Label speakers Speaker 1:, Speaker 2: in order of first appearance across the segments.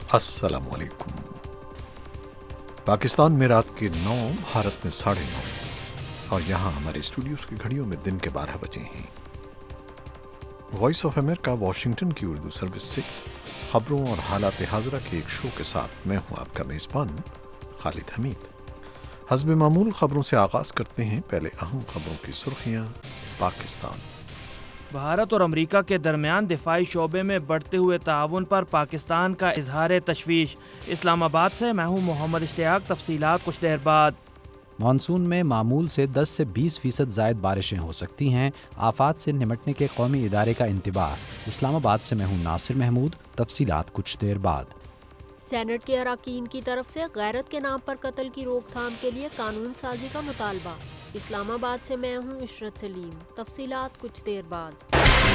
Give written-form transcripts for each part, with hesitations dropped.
Speaker 1: السلام علیکم۔ پاکستان میں رات کے 9، بھارت میں 9:30 اور یہاں ہمارے اسٹوڈیوز کی گھڑیوں میں دن کے 12 بجے ہیں۔ وائس آف امریکہ واشنگٹن کی اردو سروس سے خبروں اور حالات حاضرہ کے ایک شو کے ساتھ میں ہوں آپ کا میزبان خالد حمید۔ حسب معمول خبروں سے آغاز کرتے ہیں۔ پہلے اہم خبروں کی سرخیاں۔ پاکستان۔
Speaker 2: بھارت اور امریکہ کے درمیان دفاعی شعبے میں بڑھتے ہوئے تعاون پر پاکستان کا اظہار تشویش۔ اسلام آباد سے میں ہوں محمد اشتیاق۔ تفصیلات کچھ دیر بعد۔
Speaker 3: مانسون میں معمول سے 10 سے 20% زائد بارشیں ہو سکتی ہیں، آفات سے نمٹنے کے قومی ادارے کا انتباہ۔ اسلام آباد سے میں ہوں ناصر محمود۔ تفصیلات کچھ دیر بعد۔
Speaker 4: سینٹ کے اراکین کی طرف سے غیرت کے نام پر قتل کی روک تھام کے لیے قانون سازی کا مطالبہ۔ اسلام آباد سے میں ہوں عشرت سلیم۔ تفصیلات کچھ دیر بعد۔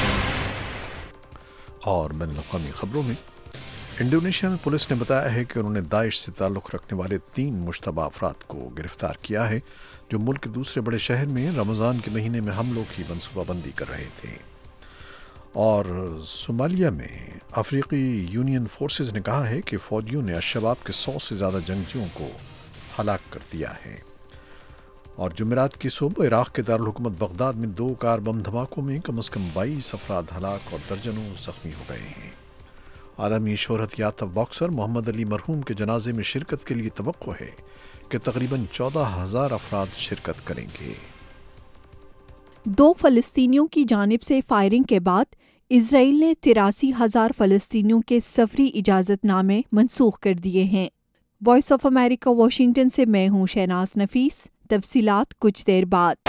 Speaker 1: اور بین الاقوامی خبروں میں انڈونیشیا میں پولیس نے بتایا ہے کہ انہوں نے داعش سے تعلق رکھنے والے 3 مشتبہ افراد کو گرفتار کیا ہے جو ملک کے دوسرے بڑے شہر میں رمضان کے مہینے میں حملوں کی منصوبہ بندی کر رہے تھے۔ اور صومالیہ میں افریقی یونین فورسز نے کہا ہے کہ فوجیوں نے الشباب کے 100 سے زیادہ جنگجوؤں کو ہلاک کر دیا ہے۔ اور جمعرات کی صبح عراق کے دارالحکومت بغداد میں 2 کار بم دھماکوں میں کم از کم 22 افراد ہلاک اور درجنوں زخمی ہو گئے ہیں۔ عالمی شہرت یافتہ باکسر محمد علی مرحوم کے جنازے میں شرکت کے لیے توقع ہے کہ تقریباً 14,000 افراد شرکت کریں گے۔
Speaker 5: 2 فلسطینیوں کی جانب سے فائرنگ کے بعد اسرائیل نے 83,000 فلسطینیوں کے سفری اجازت نامے منسوخ کر دیے ہیں۔ وائس آف امریکہ واشنگٹن سے میں ہوں شہناز نفیس۔ تفصیلات کچھ دیر بعد۔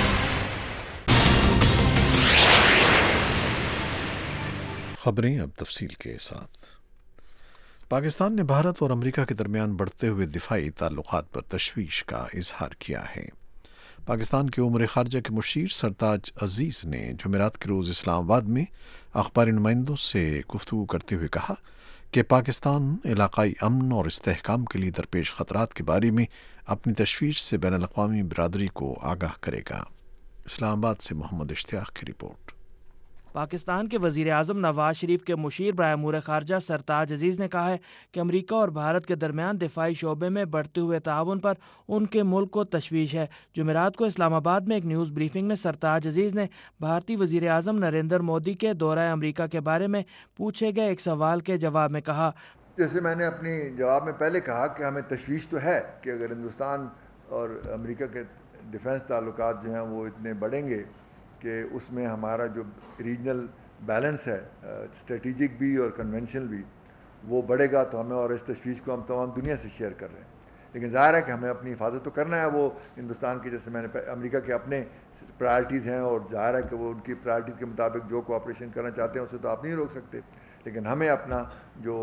Speaker 1: خبریں اب تفصیل کے ساتھ۔ پاکستان نے بھارت اور امریکہ کے درمیان بڑھتے ہوئے دفاعی تعلقات پر تشویش کا اظہار کیا ہے۔ پاکستان کے امور خارجہ کے مشیر سرتاج عزیز نے جمعرات کے روز اسلام آباد میں اخباری نمائندوں سے گفتگو کرتے ہوئے کہا کہ پاکستان علاقائی امن اور استحکام کے لیے درپیش خطرات کے بارے میں اپنی تشویش سے بین الاقوامی برادری کو آگاہ کرے گا۔ اسلام آباد سے محمد اشتیاق کی رپورٹ۔
Speaker 2: پاکستان کے وزیر اعظم نواز شریف کے مشیر برائے امور خارجہ سرتاج عزیز نے کہا ہے کہ امریکہ اور بھارت کے درمیان دفاعی شعبے میں بڑھتے ہوئے تعاون پر ان کے ملک کو تشویش ہے۔ جمعرات کو اسلام آباد میں ایک نیوز بریفنگ میں سرتاج عزیز نے بھارتی وزیر اعظم نریندر مودی کے دورہ امریکہ کے بارے میں پوچھے گئے ایک سوال کے جواب میں کہا،
Speaker 6: جیسے میں نے اپنی جواب میں پہلے کہا کہ ہمیں تشویش تو ہے کہ اگر ہندوستان اور امریکہ کے ڈیفنس تعلقات جو ہیں وہ اتنے بڑھیں گے کہ اس میں ہمارا جو ریجنل بیلنس ہے اسٹریٹجک بھی اور کنونشنل بھی وہ بڑھے گا، تو ہمیں اور اس تشویش کو ہم تمام دنیا سے شیئر کر رہے ہیں۔ لیکن ظاہر ہے کہ ہمیں اپنی حفاظت تو کرنا ہے۔ وہ ہندوستان کی، جیسے میں نے امریکہ کے اپنے پرائرٹیز ہیں اور ظاہر ہے کہ وہ ان کی پرائرٹیز کے مطابق جو کوآپریشن کرنا چاہتے ہیں اسے تو آپ نہیں روک سکتے، لیکن ہمیں اپنا جو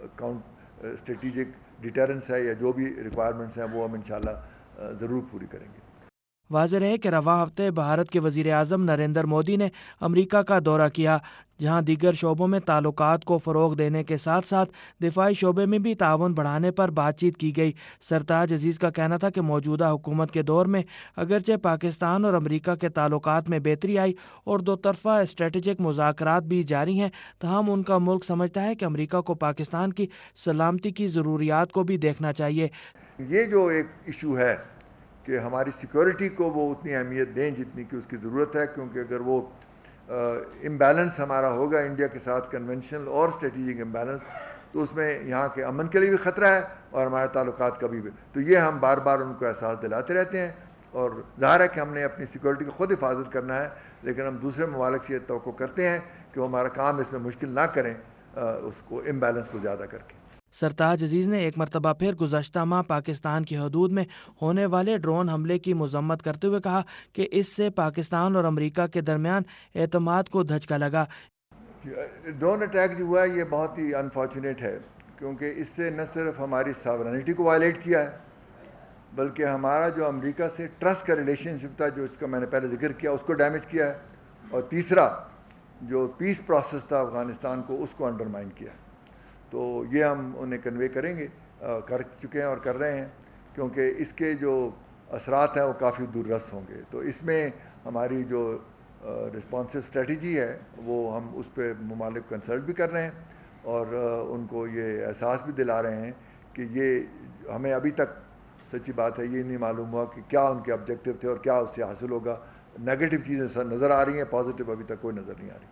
Speaker 6: اسٹریٹجک ڈیٹرنس ہے یا جو بھی ریکوائرمنٹس ہیں وہ ہم انشاءاللہ ضرور پوری کریں گے۔
Speaker 2: واضح رہے کہ رواں ہفتے بھارت کے وزیر اعظم نریندر مودی نے امریکہ کا دورہ کیا، جہاں دیگر شعبوں میں تعلقات کو فروغ دینے کے ساتھ ساتھ دفاعی شعبے میں بھی تعاون بڑھانے پر بات چیت کی گئی۔ سرتاج عزیز کا کہنا تھا کہ موجودہ حکومت کے دور میں اگرچہ پاکستان اور امریکہ کے تعلقات میں بہتری آئی اور 2 طرفہ اسٹریٹجک مذاکرات بھی جاری ہیں، تاہم ان کا ملک سمجھتا ہے کہ امریکہ کو پاکستان کی سلامتی کی ضروریات کو بھی دیکھنا چاہیے۔
Speaker 6: یہ جو ایک ایشو ہے کہ ہماری سیکورٹی کو وہ اتنی اہمیت دیں جتنی کہ اس کی ضرورت ہے، کیونکہ اگر وہ امبیلنس ہمارا ہوگا انڈیا کے ساتھ، کنونشنل اور اسٹریٹجک امبیلنس، تو اس میں یہاں کے امن کے لیے بھی خطرہ ہے اور ہمارے تعلقات کا بھی۔ تو یہ ہم بار بار ان کو احساس دلاتے رہتے ہیں، اور ظاہر ہے کہ ہم نے اپنی سیکورٹی کی خود حفاظت کرنا ہے، لیکن ہم دوسرے ممالک سے یہ توقع کرتے ہیں کہ وہ ہمارا کام اس میں مشکل نہ کریں، اس کو امبیلنس کو زیادہ کر کے۔
Speaker 2: سرتاج عزیز نے ایک مرتبہ پھر گزشتہ ماہ پاکستان کی حدود میں ہونے والے ڈرون حملے کی مذمت کرتے ہوئے کہا کہ اس سے پاکستان اور امریکہ کے درمیان اعتماد کو دھچکا لگا۔
Speaker 6: ڈرون اٹیک جو ہوا ہے یہ بہت ہی انفارچونیٹ ہے، کیونکہ اس سے نہ صرف ہماری ساورنٹی کو وائلیٹ کیا ہے بلکہ ہمارا جو امریکہ سے ٹرسٹ کا ریلیشن شپ تھا، جو اس کا میں نے پہلے ذکر کیا، اس کو ڈیمیج کیا ہے، اور تیسرا جو پیس پروسیس تھا افغانستان کو، اس کو انڈرمائن کیا ہے۔ تو یہ ہم انہیں کنوے کریں گے، کر چکے ہیں اور کر رہے ہیں، کیونکہ اس کے جو اثرات ہیں وہ کافی دور رس ہوں گے۔ تو اس میں ہماری جو رسپانسو اسٹریٹجی ہے وہ ہم اس پہ ممالک کنسلٹ بھی کر رہے ہیں، اور ان کو یہ احساس بھی دلا رہے ہیں کہ یہ ہمیں ابھی تک سچی بات ہے یہ نہیں معلوم ہوا کہ کیا ان کے آبجیکٹیو تھے اور کیا اس سے حاصل ہوگا. نیگیٹو چیزیں نظر آ رہی ہیں، پازیٹیو ابھی تک کوئی نظر نہیں آ رہی.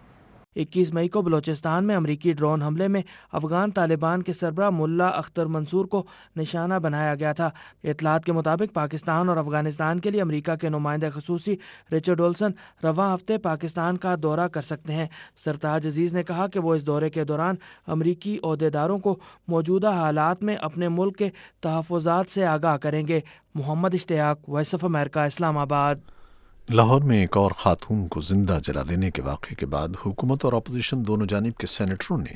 Speaker 2: 21 مئی کو بلوچستان میں امریکی ڈرون حملے میں افغان طالبان کے سربراہ ملا اختر منصور کو نشانہ بنایا گیا تھا. اطلاعات کے مطابق پاکستان اور افغانستان کے لیے امریکہ کے نمائندہ خصوصی رچرڈ اولسن رواں ہفتے پاکستان کا دورہ کر سکتے ہیں. سرتاج عزیز نے کہا کہ وہ اس دورے کے دوران امریکی عہدیداروں کو موجودہ حالات میں اپنے ملک کے تحفظات سے آگاہ کریں گے. محمد اشتیاق، وائس آف امریکہ، اسلام آباد.
Speaker 1: لاہور میں ایک اور خاتون کو زندہ جلا دینے کے واقعے کے بعد حکومت اور اپوزیشن دونوں جانب کے سینیٹروں نے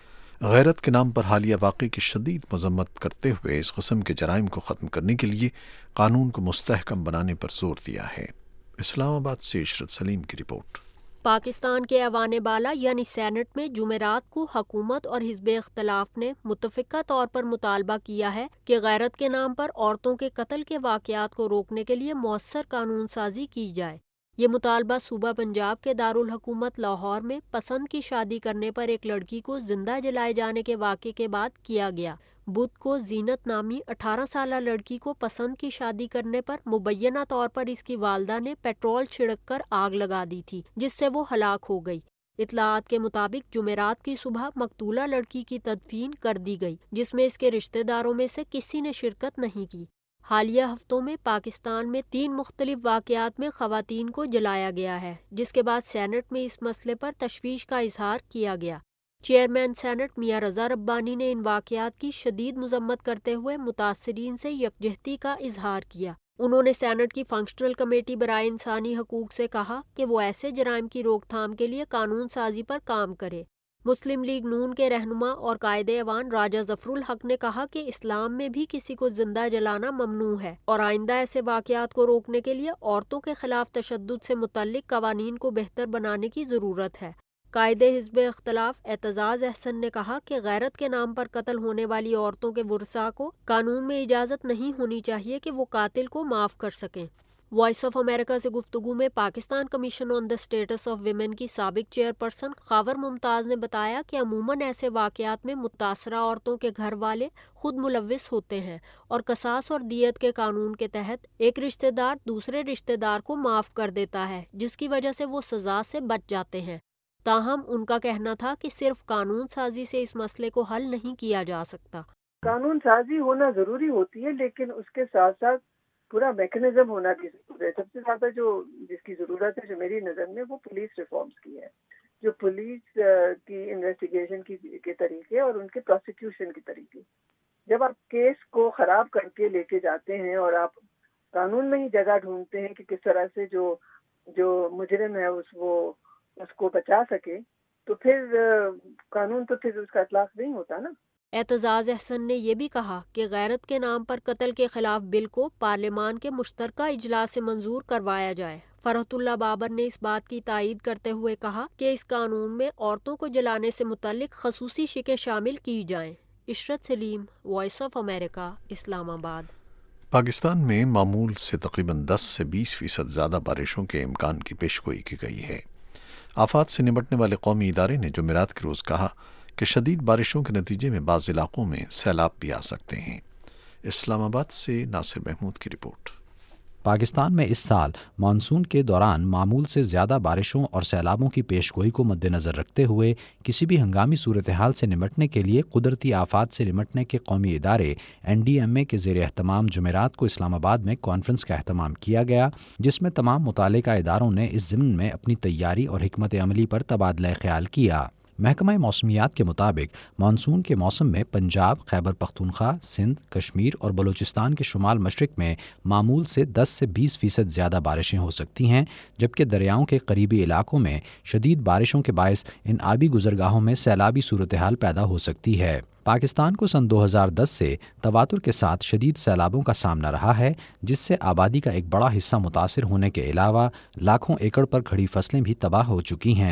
Speaker 1: غیرت کے نام پر حالیہ واقعے کی شدید مذمت کرتے ہوئے اس قسم کے جرائم کو ختم کرنے کے لیے قانون کو مستحکم بنانے پر زور دیا ہے. اسلام آباد سے عشرت سلیم کی رپورٹ.
Speaker 4: پاکستان کے ایوان بالا یعنی سینٹ میں جمعرات کو حکومت اور حزب اختلاف نے متفقہ طور پر مطالبہ کیا ہے کہ غیرت کے نام پر عورتوں کے قتل کے واقعات کو روکنے کے لیے مؤثر قانون سازی کی جائے. یہ مطالبہ صوبہ پنجاب کے دارالحکومت لاہور میں پسند کی شادی کرنے پر ایک لڑکی کو زندہ جلائے جانے کے واقعے کے بعد کیا گیا. بدھ کو زینت نامی 18 سالہ لڑکی کو پسند کی شادی کرنے پر مبینہ طور پر اس کی والدہ نے پیٹرول چھڑک کر آگ لگا دی تھی، جس سے وہ ہلاک ہو گئی. اطلاعات کے مطابق جمعرات کی صبح مقتولہ لڑکی کی تدفین کر دی گئی، جس میں اس کے رشتہ داروں میں سے کسی نے شرکت نہیں کی. حالیہ ہفتوں میں پاکستان میں 3 مختلف واقعات میں خواتین کو جلایا گیا ہے، جس کے بعد سینٹ میں اس مسئلے پر تشویش کا اظہار کیا گیا. چیئرمین سینٹ میاں رضا ربانی نے ان واقعات کی شدید مذمت کرتے ہوئے متاثرین سے یکجہتی کا اظہار کیا. انہوں نے سینٹ کی فنکشنل کمیٹی برائے انسانی حقوق سے کہا کہ وہ ایسے جرائم کی روک تھام کے لیے قانون سازی پر کام کرے. مسلم لیگ نون کے رہنما اور قائد ایوان راجہ ظفر الحق نے کہا کہ اسلام میں بھی کسی کو زندہ جلانا ممنوع ہے اور آئندہ ایسے واقعات کو روکنے کے لیے عورتوں کے خلاف تشدد سے متعلق قوانین کو بہتر بنانے کی ضرورت ہے. قائد حزب اختلاف اعتزاز احسن نے کہا کہ غیرت کے نام پر قتل ہونے والی عورتوں کے ورثاء کو قانون میں اجازت نہیں ہونی چاہیے کہ وہ قاتل کو معاف کر سکیں. وائس آف امریکہ سے گفتگو میں Pakistan commission on the status of women کی سابق چیئرپرسن خاور ممتاز نے بتایا کہ عموماً ایسے واقعات میں متاثرہ عورتوں کے گھر والے خود ملوث ہوتے ہیں اور قصاص اور دیت کے قانون کے تحت ایک رشتہ دار دوسرے رشتہ دار کو معاف کر دیتا ہے، جس کی وجہ سے وہ سزا سے بچ جاتے ہیں. تاہم ان کا کہنا تھا کہ صرف قانون سازی سے اس مسئلے کو حل نہیں کیا جا سکتا.
Speaker 7: قانون سازی ہونا ضروری ہوتی ہے، لیکن اس کے ساتھ ساتھ پورا میکنزم ہونا کی ضرورت ہے. سب سے زیادہ جس کی ضرورت ہے جو میری نظر میں وہ پولیس ریفارمز کی ہے، جو پولیس کی انویسٹیگیشن کے طریقے اور ان کے پروسیکیوشن کے طریقے. جب آپ کیس کو خراب کر کے لے کے جاتے ہیں اور آپ قانون میں ہی جگہ ڈھونڈتے ہیں کہ کس طرح سے جو مجرم ہے اس کو بچا سکے، تو پھر قانون تو پھر اس کا اطلاق نہیں ہوتا نا.
Speaker 4: اعتزاز احسن نے یہ بھی کہا کہ غیرت کے نام پر قتل کے خلاف بل کو پارلیمان کے مشترکہ اجلاس سے منظور کروایا جائے. فرحت اللہ بابر نے اس بات کی تائید کرتے ہوئے کہا کہ اس قانون میں عورتوں کو جلانے سے متعلق خصوصی شقیں شامل کی جائیں. عشرت سلیم، وائس آف امریکہ، اسلام آباد.
Speaker 1: پاکستان میں معمول سے تقریباً 10 سے 20% زیادہ بارشوں کے امکان کی پیشگوئی کی گئی ہے. آفات سے نمٹنے والے قومی ادارے نے جمعرات کے روز کہا کہ شدید بارشوں کے نتیجے میں بعض علاقوں میں سیلاب بھی آ سکتے ہیں. اسلام آباد سے ناصر محمود کی رپورٹ.
Speaker 3: پاکستان میں اس سال مانسون کے دوران معمول سے زیادہ بارشوں اور سیلابوں کی پیشگوئی کو مد نظر رکھتے ہوئے کسی بھی ہنگامی صورتحال سے نمٹنے کے لیے قدرتی آفات سے نمٹنے کے قومی ادارے NDMA کے زیر اہتمام جمعرات کو اسلام آباد میں کانفرنس کا اہتمام کیا گیا، جس میں تمام متعلقہ اداروں نے اس ضمن میں اپنی تیاری اور حکمت عملی پر تبادلہ خیال کیا. محکمہ موسمیات کے مطابق مانسون کے موسم میں پنجاب، خیبر پختونخوا، سندھ، کشمیر اور بلوچستان کے شمال مشرق میں معمول سے 10 سے 20% زیادہ بارشیں ہو سکتی ہیں، جبکہ دریاؤں کے قریبی علاقوں میں شدید بارشوں کے باعث ان آبی گزرگاہوں میں سیلابی صورتحال پیدا ہو سکتی ہے. پاکستان کو سن 2010 سے تواتر کے ساتھ شدید سیلابوں کا سامنا رہا ہے، جس سے آبادی کا ایک بڑا حصہ متاثر ہونے کے علاوہ لاکھوں ایکڑ پر کھڑی فصلیں بھی تباہ ہو چکی ہیں.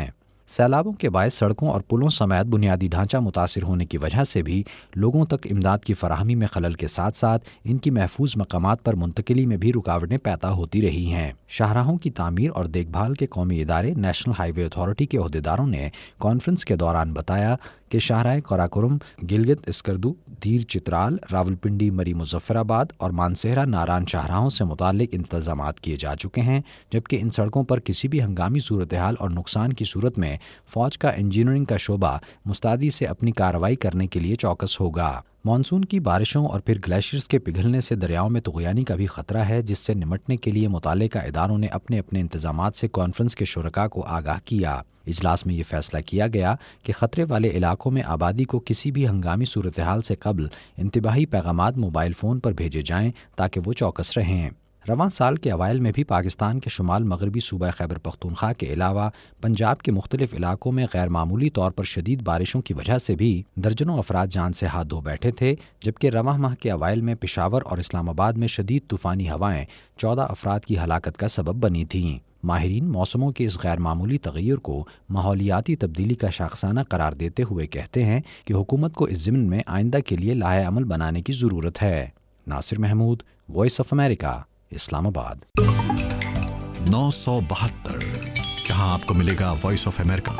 Speaker 3: سیلابوں کے باعث سڑکوں اور پلوں سمیت بنیادی ڈھانچہ متاثر ہونے کی وجہ سے بھی لوگوں تک امداد کی فراہمی میں خلل کے ساتھ ساتھ ان کی محفوظ مقامات پر منتقلی میں بھی رکاوٹیں پیدا ہوتی رہی ہیں۔ شاہراہوں کی تعمیر اور دیکھ بھال کے قومی ادارے نیشنل ہائی وے اتھارٹی کے عہدیداروں نے کانفرنس کے دوران بتایا کہ شاہراہ قراقرم، گلگت اسکردو، دیر چترال، راولپنڈی مری مظفر آباد اور مانسہرہ ناران شاہراہوں سے متعلق انتظامات کیے جا چکے ہیں، جبکہ ان سڑکوں پر کسی بھی ہنگامی صورتحال اور نقصان کی صورت میں فوج کا انجینئرنگ کا شعبہ مستعدی سے اپنی کارروائی کرنے کے لیے چوکس ہوگا۔ مانسون کی بارشوں اور پھر گلیشیئرز کے پگھلنے سے دریاؤں میں طغیانی کا بھی خطرہ ہے، جس سے نمٹنے کے لیے متعلقہ اداروں نے اپنے اپنے انتظامات سے کانفرنس کے شرکاء کو آگاہ کیا۔ اجلاس میں یہ فیصلہ کیا گیا کہ خطرے والے علاقوں میں آبادی کو کسی بھی ہنگامی صورتحال سے قبل انتباہی پیغامات موبائل فون پر بھیجے جائیں تاکہ وہ چوکس رہیں۔ رواں سال کے اوائل میں بھی پاکستان کے شمال مغربی صوبہ خیبر پختونخوا کے علاوہ پنجاب کے مختلف علاقوں میں غیر معمولی طور پر شدید بارشوں کی وجہ سے بھی درجنوں افراد جان سے ہاتھ دھو بیٹھے تھے، جبکہ رواں ماہ کے اوائل میں پشاور اور اسلام آباد میں شدید طوفانی ہوائیں 14 افراد کی ہلاکت کا سبب بنی تھیں۔ ماہرین موسموں کے اس غیر معمولی تغیر کو ماحولیاتی تبدیلی کا شاخسانہ قرار دیتے ہوئے کہتے ہیں کہ حکومت کو اس ضمن میں آئندہ کے لیے لاہے عمل بنانے کی ضرورت ہے۔ Nasir Mahmood, Voice of America, Islamabad.
Speaker 1: 972 جہاں آپ کو ملے گا Voice of America.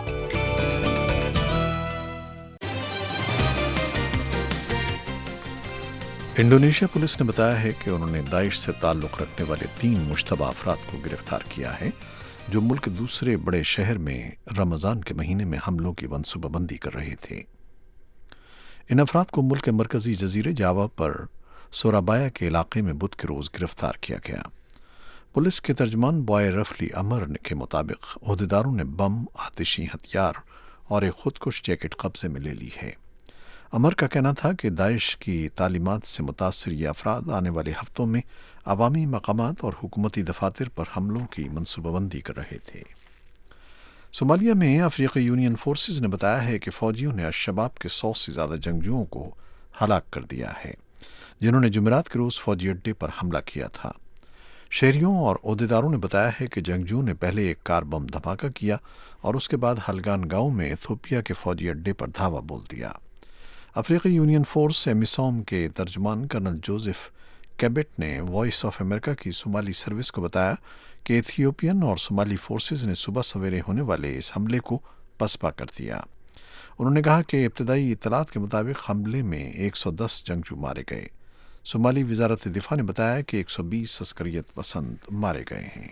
Speaker 1: Indonesia police نے بتایا ہے کہ انہوں نے داعش سے تعلق رکھنے والے 3 مشتبہ افراد کو گرفتار کیا ہے جو ملک کے دوسرے بڑے شہر میں رمضان کے مہینے میں حملوں کی منصوبہ بندی کر رہے تھے۔ ان افراد کو ملک کے مرکزی جزیرے جاوا پر سورابایا کے علاقے میں بدھ کے روز گرفتار کیا گیا۔ پولیس کے ترجمان بوائے رفلی امر کے مطابق عہدیداروں نے بم، آتشی ہتھیار اور ایک خودکش جیکٹ قبضے میں لے لی ہے۔ امر کا کہنا تھا کہ داعش کی تعلیمات سے متاثر یہ افراد آنے والے ہفتوں میں عوامی مقامات اور حکومتی دفاتر پر حملوں کی منصوبہ بندی کر رہے تھے۔ صومالیہ میں افریقی یونین فورسز نے بتایا ہے کہ فوجیوں نے الشباب کے 100 سے زیادہ جنگجوؤں کو ہلاک کر دیا ہے، جنہوں نے جمعرات کے روز فوجی اڈے پر حملہ کیا تھا۔ شہریوں اور عہدیداروں نے بتایا ہے کہ جنگجوؤں نے پہلے ایک کار بم دھماکہ کیا اور اس کے بعد ہلگان گاؤں میں ایتھوپیا کے فوجی اڈے پر دھاوا بول دیا۔ افریقی یونین فورس ایمیسوم کے ترجمان کرنل جوزف کیبٹ نے وائس آف امریکہ کی صومالی سروس کو بتایا کہ ایتھیوپین اور صومالی فورسز نے صبح سویرے ہونے والے اس حملے کو پسپا کر دیا۔ انہوں نے کہا کہ ابتدائی اطلاعات کے مطابق حملے میں 110 جنگجو مارے گئے۔ صومالی وزارت دفاع نے بتایا کہ 120 عسکریت پسند مارے گئے ہیں۔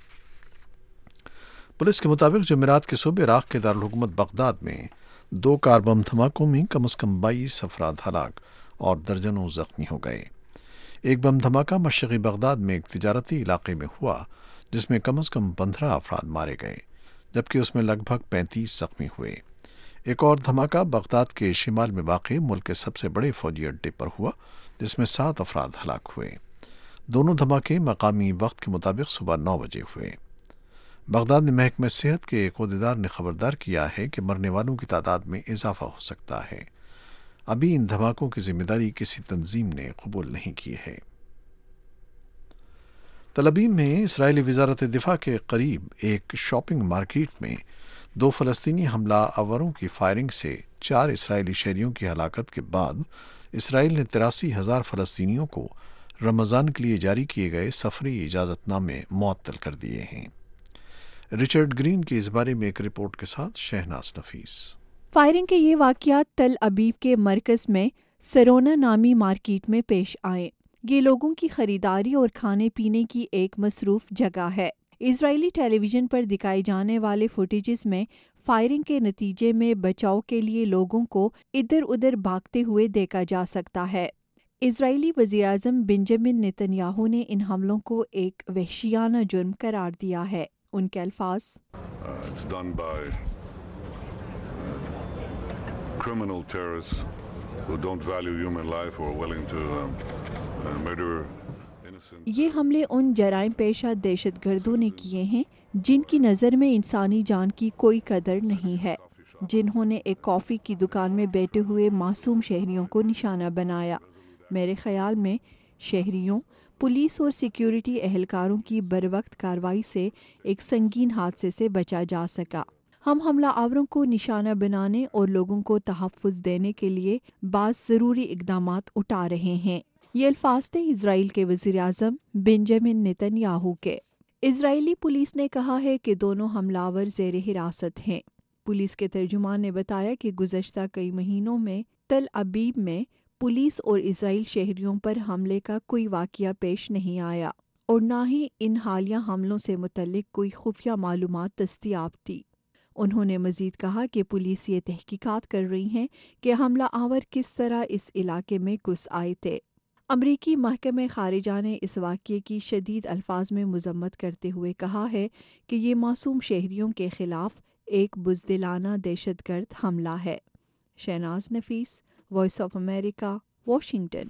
Speaker 1: پولیس کے مطابق جمعرات کے صبح عراق کے دارالحکومت بغداد میں 2 کار بم دھماکوں میں کم از کم 22 افراد ہلاک اور درجنوں زخمی ہو گئے۔ ایک بم دھماکہ مشرقی بغداد میں ایک تجارتی علاقے میں ہوا جس میں کم از کم 15 افراد مارے گئے، جبکہ اس میں لگ بھگ 35 زخمی ہوئے۔ ایک اور دھماکہ بغداد کے شمال میں واقع ملک کے سب سے بڑے فوجی اڈے پر ہوا جس میں 7 افراد ہلاک ہوئے۔ دونوں دھماکے مقامی وقت کے مطابق صبح 9 بجے ہوئے۔ بغداد میں محکمہ صحت کے ایک عہدیدار نے خبردار کیا ہے کہ مرنے والوں کی تعداد میں اضافہ ہو سکتا ہے۔ ابھی ان دھماکوں کی ذمہ داری کسی تنظیم نے قبول نہیں کی ہے۔ تل ابیب میں اسرائیلی وزارت دفاع کے قریب ایک شاپنگ مارکیٹ میں 2 فلسطینی حملہ آوروں کی فائرنگ سے 4 اسرائیلی شہریوں کی ہلاکت کے بعد اسرائیل نے 83,000 فلسطینیوں کو رمضان کے لیے جاری کیے گئے سفری اجازت نامے معطل کر دیے ہیں۔ رچرڈ گرین کی اس بارے میں ایک رپورٹ کے ساتھ شہناز نفیس۔
Speaker 5: فائرنگ کے یہ واقعات تل ابیب کے مرکز میں سرونا نامی مارکیٹ میں پیش آئے۔ یہ لوگوں کی خریداری اور کھانے پینے کی ایک مصروف جگہ ہے۔ اسرائیلی ٹیلی ویژن پر دکھائے جانے والے فوٹیجز میں فائرنگ کے نتیجے میں بچاؤ کے لیے لوگوں کو ادھر ادھر بھاگتے ہوئے دیکھا جا سکتا ہے۔ اسرائیلی وزیراعظم بنجامن نیتن یاہو نے ان حملوں کو ایک وحشیانہ جرم قرار دیا ہے۔ ان کے الفاظ
Speaker 8: It's done by criminal terrorists who don't value human life or are willing to murder innocent.
Speaker 5: یہ حملے ان جرائم پیشہ دہشت گردوں نے کیے ہیں جن کی نظر میں انسانی جان کی کوئی قدر نہیں ہے، جنہوں نے ایک کافی کی دکان میں بیٹھے ہوئے معصوم شہریوں کو نشانہ بنایا۔ میرے خیال میں شہریوں، پولیس اور سیکیورٹی اہلکاروں کی بروقت کارروائی سے ایک سنگین حادثے سے بچا جا سکا۔ ہم حملہ آوروں کو نشانہ بنانے اور لوگوں کو تحفظ دینے کے لیے بعض ضروری اقدامات اٹھا رہے ہیں۔ یہ الفاظ تھے اسرائیل کے وزیر اعظم بنجامن نیتن یاہو کے۔ اسرائیلی پولیس نے کہا ہے کہ دونوں حملہ آور زیر حراست ہیں۔ پولیس کے ترجمان نے بتایا کہ گزشتہ کئی مہینوں میں تل ابیب میں پولیس اور اسرائیل شہریوں پر حملے کا کوئی واقعہ پیش نہیں آیا اور نہ ہی ان حالیہ حملوں سے متعلق کوئی خفیہ معلومات دستیاب تھی۔ انہوں نے مزید کہا کہ پولیس یہ تحقیقات کر رہی ہے کہ حملہ آور کس طرح اس علاقے میں گھس آئے تھے۔ امریکی محکمہ خارجہ نے اس واقعے کی شدید الفاظ میں مذمت کرتے ہوئے کہا ہے کہ یہ معصوم شہریوں کے خلاف ایک بزدلانہ دہشت گرد حملہ ہے۔ Shahnaz Nafees, Voice of America, Washington.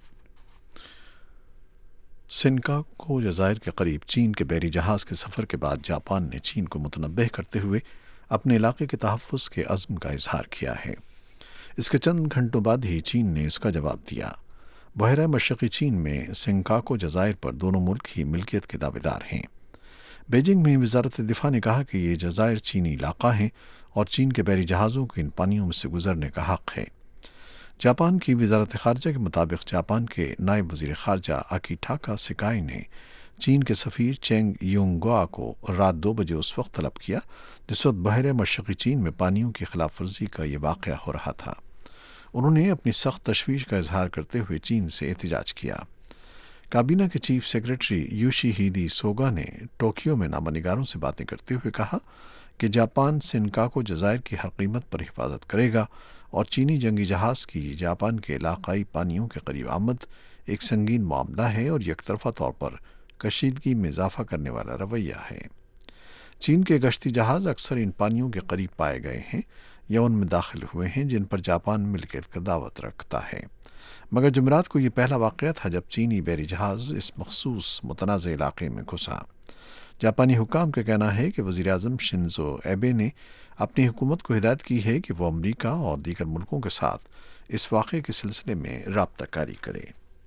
Speaker 1: Senkaku جزائر کے قریب چین کے بحری جہاز کے سفر کے بعد جاپان نے چین کو متنبہ کرتے ہوئے اپنے علاقے کے تحفظ کے عزم کا اظہار کیا ہے۔ اس کے چند گھنٹوں بعد ہی چین نے اس کا جواب دیا۔ بحیرہ مشرقی چین میں سنکاکو جزائر پر دونوں ملک ہی ملکیت کے دعوے دار ہیں۔ بیجنگ میں وزارت دفاع نے کہا کہ یہ جزائر چینی علاقہ ہیں اور چین کے بحری جہازوں کو ان پانیوں میں سے گزرنے کا حق ہے۔ جاپان کی وزارت خارجہ کے مطابق جاپان کے نائب وزیر خارجہ اکیٹاکا سکائی نے چین کے سفیر چینگ یونگ گوا کو رات 2 بجے اس وقت طلب کیا جس وقت بحیرہ مشرقی چین میں پانیوں کی خلاف ورزی کا یہ واقعہ ہو رہا تھا۔ انہوں نے اپنی سخت تشویش کا اظہار کرتے ہوئے چین سے احتجاج کیا۔ کابینہ کے چیف سیکریٹری یوشی ہیدی سوگا نے ٹوکیو میں نامہ نگاروں سے باتیں کرتے ہوئے کہا کہ جاپان سنکاکو جزائر کی ہر قیمت پر حفاظت کرے گا اور چینی جنگی جہاز کی جاپان کے علاقائی پانیوں کے قریب آمد ایک سنگین معاملہ ہے اور یک طرفہ طور پر کشیدگی میں اضافہ کرنے والا رویہ ہے۔ چین کے گشتی جہاز اکثر ان پانیوں کے قریب پائے گئے ہیں یا ان میں داخل ہوئے ہیں جن پر جاپان ملکیت کا دعوت رکھتا ہے، مگر جمعرات کو یہ پہلا واقعہ تھا جب چینی بحری جہاز اس مخصوص متنازع علاقے میں گھسا۔ جاپانی حکام کا کہنا ہے کہ وزیر اعظم شنزو ایبے نے اپنی حکومت کو ہدایت کی ہے کہ وہ امریکہ اور دیگر ملکوں کے ساتھ اس واقعے کے سلسلے میں رابطہ کاری کرے۔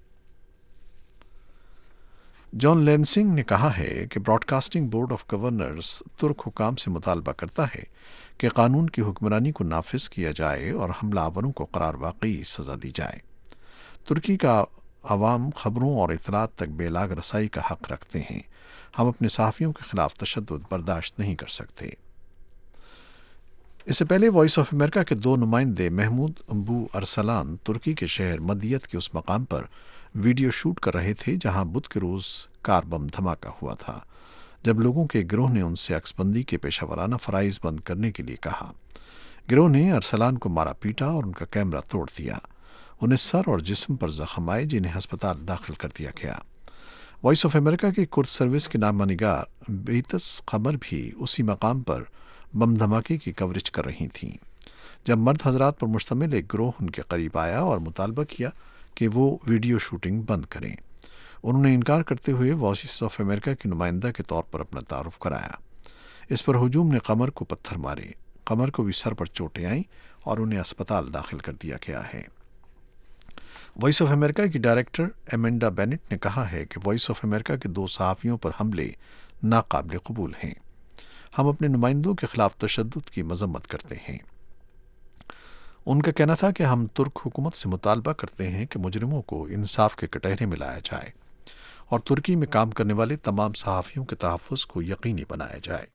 Speaker 1: جان لینسنگ نے کہا ہے کہ broadcasting board of governors ترک حکام سے مطالبہ کرتا ہے کہ قانون کی حکمرانی کو نافذ کیا جائے اور حملہ آوروں کو قرار واقعی سزا دی جائے۔ ترکی کا عوام خبروں اور اطلاعات تک بے لاگ رسائی کا حق رکھتے ہیں۔ ہم اپنے صحافیوں کے خلاف تشدد برداشت نہیں کر سکتے۔ اس سے پہلے وائس آف امریکہ کے 2 نمائندے محمود ابو ارسلان ترکی کے شہر مدیت کے اس مقام پر ویڈیو شوٹ کر رہے تھے جہاں بدھ کے روز کار بم دھماکہ ہوا تھا، جب لوگوں کے گروہ نے ان سے عکس بندی کے پیشہ ورانہ فرائض بند کرنے کے لیے کہا۔ گروہ نے ارسلان کو مارا پیٹا اور ان کا کیمرہ توڑ دیا۔ انہیں سر اور جسم پر زخم آئے جنہیں ہسپتال داخل کر دیا گیا۔ وائس آف امریکہ کے کرد سروس کے نامہ نگار بیتس قمر بھی اسی مقام پر بم دھماکے کی کوریج کر رہی تھیں جب مرد حضرات پر مشتمل ایک گروہ ان کے قریب آیا اور مطالبہ کیا کہ وہ ویڈیو شوٹنگ بند کریں۔ انہوں نے انکار کرتے ہوئے وائس آف امریکہ کے نمائندہ کے طور پر اپنا تعارف کرایا۔ اس پر ہجوم نے قمر کو پتھر مارے۔ قمر کو بھی سر پر چوٹیں آئیں اور انہیں اسپتال داخل کر دیا گیا ہے۔ وائس آف امریکہ کی ڈائریکٹر ایمنڈا بینٹ نے کہا ہے کہ وائس آف امریکہ کے 2 صحافیوں پر حملے ناقابل قبول ہیں۔ ہم اپنے نمائندوں کے خلاف تشدد کی مذمت کرتے ہیں۔ ان کا کہنا تھا کہ ہم ترک حکومت سے مطالبہ کرتے ہیں کہ مجرموں کو انصاف کے کٹہرے میں لایا جائے اور ترکی میں کام کرنے والے تمام صحافیوں کے تحفظ کو یقینی بنایا جائے۔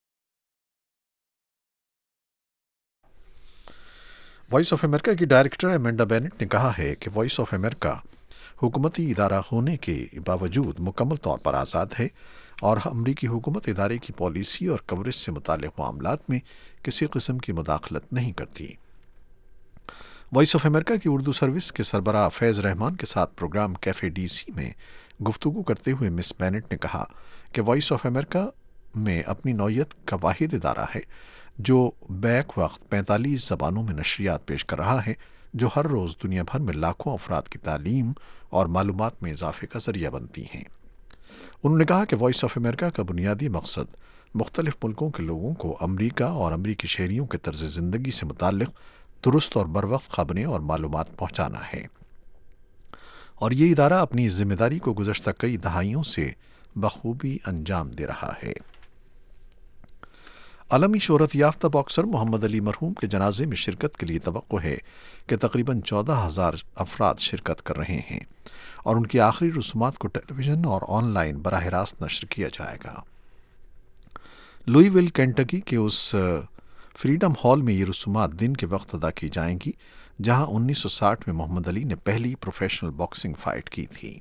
Speaker 1: وائس آف امریکہ کی ڈائریکٹر ایمنڈا بینٹ نے کہا ہے کہ وائس آف امریکہ حکومتی ادارہ ہونے کے باوجود مکمل طور پر آزاد ہے اور امریکی حکومت ادارے کی پالیسی اور کوریج سے متعلق معاملات میں کسی قسم کی مداخلت نہیں کرتی۔ وائس آف امریکہ کی اردو سروس کے سربراہ فیض رحمان کے ساتھ پروگرام کیفے ڈی سی میں گفتگو کرتے ہوئے مس بینٹ نے کہا کہ وائس آف امریکہ میں اپنی نوعیت کا واحد ادارہ ہے جو بیک وقت 45 زبانوں میں نشریات پیش کر رہا ہے، جو ہر روز دنیا بھر میں لاکھوں افراد کی تعلیم اور معلومات میں اضافے کا ذریعہ بنتی ہیں۔ انہوں نے کہا کہ وائس آف امریکہ کا بنیادی مقصد مختلف ملکوں کے لوگوں کو امریکہ اور امریکی شہریوں کے طرز زندگی سے متعلق درست اور بروقت خبریں اور معلومات پہنچانا ہے، اور یہ ادارہ اپنی ذمہ داری کو گزشتہ کئی دہائیوں سے بخوبی انجام دے رہا ہے۔ عالمی شہرت یافتہ باکسر محمد علی مرحوم کے جنازے میں شرکت کے لیے توقع ہے کہ تقریباً 14,000 افراد شرکت کر رہے ہیں اور ان کی آخری رسومات کو ٹیلی ویژن اور آن لائن براہ راست نشر کیا جائے گا۔ لوئی ویل کینٹکی کے اس فریڈم ہال میں یہ رسومات دن کے وقت ادا کی جائیں گی جہاں 1960 میں محمد علی نے پہلی پروفیشنل باکسنگ فائٹ کی تھی۔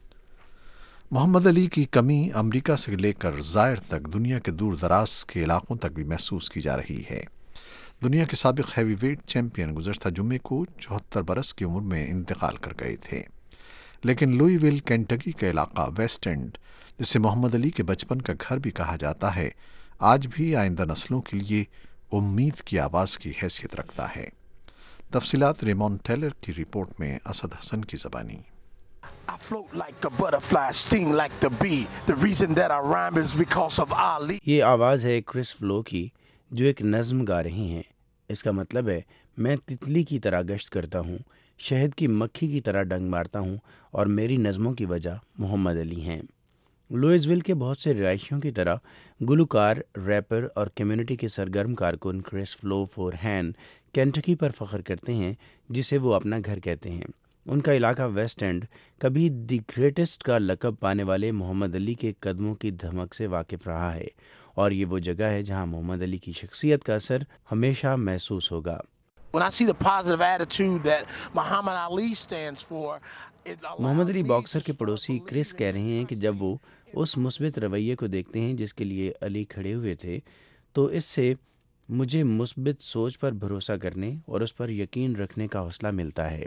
Speaker 1: محمد علی کی کمی امریکہ سے لے کر زائر تک دنیا کے دور دراز کے علاقوں تک بھی محسوس کی جا رہی ہے۔ دنیا کے سابق ہیوی ویٹ چیمپئن گزشتہ جمعے کو 74 برس کی عمر میں انتقال کر گئے تھے، لیکن لوئی ویل کینٹکی کا علاقہ ویسٹ اینڈ، جسے محمد علی کے بچپن کا گھر بھی کہا جاتا ہے، آج بھی آئندہ نسلوں کے لیے امید کی آواز کی حیثیت رکھتا ہے۔ تفصیلات ریمون ٹیلر کی رپورٹ میں اسد حسن کی زبانی۔
Speaker 9: I float like a butterfly, sting like the bee. The reason that I rhyme is because of Ali.
Speaker 10: یہ آواز ہے کرس فلو کی جو ایک نظم گا رہی ہیں۔ اس کا مطلب ہے میں تتلی کی طرح گشت کرتا ہوں، شہد کی مکھی کی طرح ڈنگ مارتا ہوں، اور میری نظموں کی وجہ محمد علی ہیں۔ لوئز ویل کے بہت سے رہائشیوں کی طرح گلوکار، ریپر اور کمیونٹی کے سرگرم کارکن کرس فلو فورہین کینٹکی پر فخر کرتے ہیں جسے وہ اپنا گھر کہتے ہیں۔ ان کا علاقہ ویسٹ اینڈ کبھی دی گریٹسٹ کا لقب پانے والے محمد علی کے قدموں کی دھمک سے واقف رہا ہے، اور یہ وہ جگہ ہے جہاں محمد علی کی شخصیت کا اثر ہمیشہ محسوس ہوگا۔
Speaker 9: When I see the positive attitude that Muhammad Ali stands for,
Speaker 10: Muhammad Ali boxer کے پڑوسی کرس کہہ رہے ہیں کہ جب وہ اس مثبت رویے کو دیکھتے ہیں جس کے لیے علی کھڑے ہوئے تھے تو اس سے مجھے مثبت سوچ پر بھروسہ کرنے اور اس پر یقین رکھنے کا حوصلہ ملتا ہے۔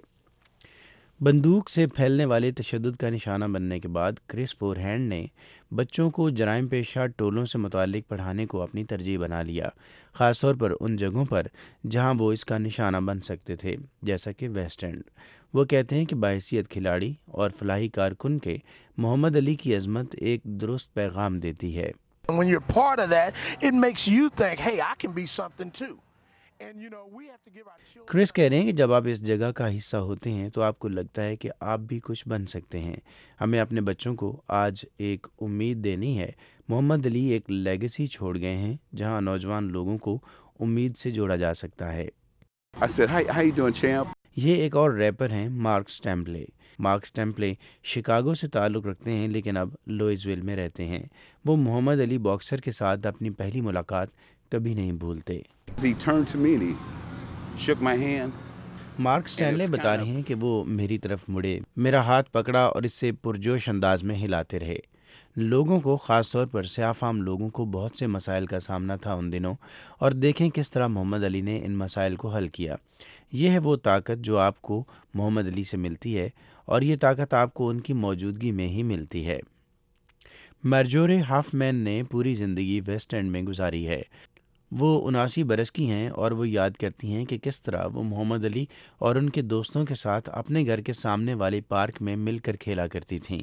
Speaker 10: بندوق سے پھیلنے والے تشدد کا نشانہ بننے کے بعد کرس فورہینڈ نے بچوں کو جرائم پیشہ ٹولوں سے متعلق پڑھانے کو اپنی ترجیح بنا لیا، خاص طور پر ان جگہوں پر جہاں وہ اس کا نشانہ بن سکتے تھے، جیسا کہ ویسٹ اینڈ۔ وہ کہتے ہیں کہ بحیثیت کھلاڑی اور فلاحی کارکن کے محمد علی کی عظمت ایک درست پیغام دیتی ہے۔
Speaker 9: when you're part of that, it makes you think, hey, I can be something too. And you know, we have to give our children.
Speaker 10: کرس کہہ رہے ہیں کہ جب آپ اس جگہ کا حصہ ہوتے ہیں تو آپ کو لگتا ہے کہ آپ بھی کچھ بن سکتے ہیں۔ ہمیں اپنے بچوں کو آج ایک امید دینی ہے۔ محمد علی ایک لیگیسی چھوڑ گئے ہیں جہاں نوجوان لوگوں کو امید سے جوڑا جا سکتا ہے۔
Speaker 11: I said, how you doing, champ?
Speaker 10: یہ ایک اور ریپر ہیں Mark Stampley. Mark Stampley Chicago سے تعلق رکھتے ہیں لیکن اب لوئز ویل میں رہتے ہیں۔ وہ محمد علی باکسر کے ساتھ اپنی پہلی ملاقات کبھی نہیں بھولتے۔
Speaker 11: He turned to me and he shook my hand.
Speaker 10: Mark Stanley بتا رہے ہیں کہ وہ میری طرف مڑے، میرا ہاتھ پکڑا اور اس سے پرجوش انداز میں ہلاتے رہے۔ لوگوں کو، خاص طور پر سیاہ فام لوگوں کو، بہت سے مسائل کا سامنا تھا ان دنوں، اور دیکھیں کس طرح محمد علی نے ان مسائل کو حل کیا۔ یہ ہے وہ طاقت جو آپ کو محمد علی سے ملتی ہے، اور یہ طاقت آپ کو ان کی موجودگی میں ہی ملتی ہے۔ مرجورے ہاف مین نے پوری زندگی ویسٹ اینڈ میں گزاری ہے۔ وہ 79 برس کی ہیں اور وہ یاد کرتی ہیں کہ کس طرح وہ محمد علی اور ان کے دوستوں کے ساتھ اپنے گھر کے سامنے والے پارک میں مل کر کھیلا کرتی تھیں۔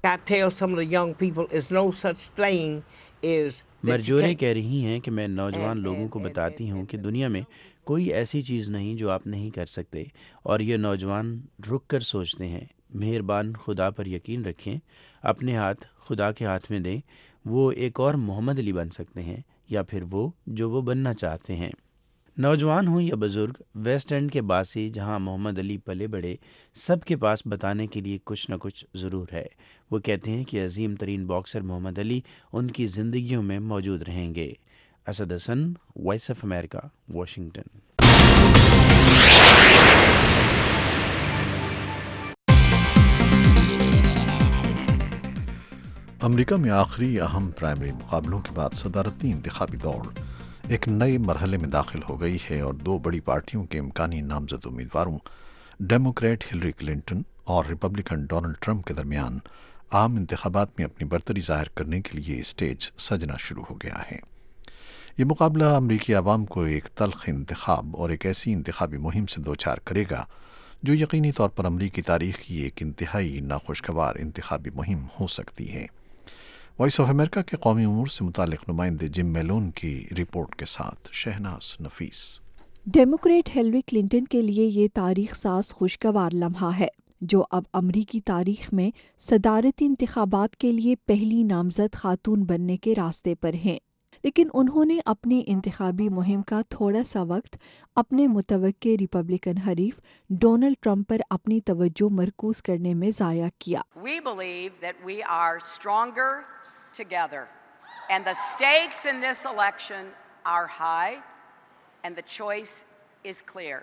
Speaker 10: مرجورے کہہ رہی ہیں کہ میں نوجوان لوگوں کو بتاتی ہوں کہ دنیا میں کوئی ایسی چیز نہیں جو آپ نہیں کر سکتے، اور یہ نوجوان رک کر سوچتے ہیں۔ مہربان خدا پر یقین رکھیں، اپنے ہاتھ خدا کے ہاتھ میں دیں، وہ ایک اور محمد علی بن سکتے ہیں، یا پھر وہ جو وہ بننا چاہتے ہیں۔ نوجوان ہوں یا بزرگ، ویسٹ اینڈ کے باسی جہاں محمد علی پلے بڑھے، سب کے پاس بتانے کے لیے کچھ نہ کچھ ضرور ہے۔ وہ کہتے ہیں کہ عظیم ترین باکسر محمد علی ان کی زندگیوں میں موجود رہیں گے۔ Asad Hasan, Voice of America, Washington.
Speaker 1: امریکہ میں آخری اہم پرائمری مقابلوں کے بعد صدارتی انتخابی دوڑ ایک نئے مرحلے میں داخل ہو گئی ہے، اور دو بڑی پارٹیوں کے امکانی نامزد امیدواروں ڈیموکریٹ ہلری کلنٹن اور ریپبلکن ڈونلڈ ٹرمپ کے درمیان عام انتخابات میں اپنی برتری ظاہر کرنے کے لیے اسٹیج سجنا شروع ہو گیا ہے۔ یہ مقابلہ امریکی عوام کو ایک تلخ انتخاب اور ایک ایسی انتخابی مہم سے دوچار کرے گا جو یقینی طور پر امریکی تاریخ کی ایک انتہائی ناخوشگوار انتخابی مہم ہو سکتی ہے۔ وائس آف امریکہ کے قومی امور سے متعلق نمائندے جم میلون کی رپورٹ کے ساتھ Shahnaz Nafees.
Speaker 5: Democrat Hillary Clinton کے لیے یہ تاریخ ساز خوشگوار لمحہ ہے، جو اب امریکی تاریخ میں صدارتی انتخابات کے لیے پہلی نامزد خاتون بننے کے راستے پر ہیں۔ لیکن انہوں نے اپنی انتخابی مہم کا تھوڑا سا وقت اپنے متوقع ریپبلکن حریف ڈونلڈ ٹرمپ پر اپنی توجہ مرکوز کرنے میں ضائع کیا۔
Speaker 12: We believe that we are stronger together and the stakes in this election are high and the choice is clear.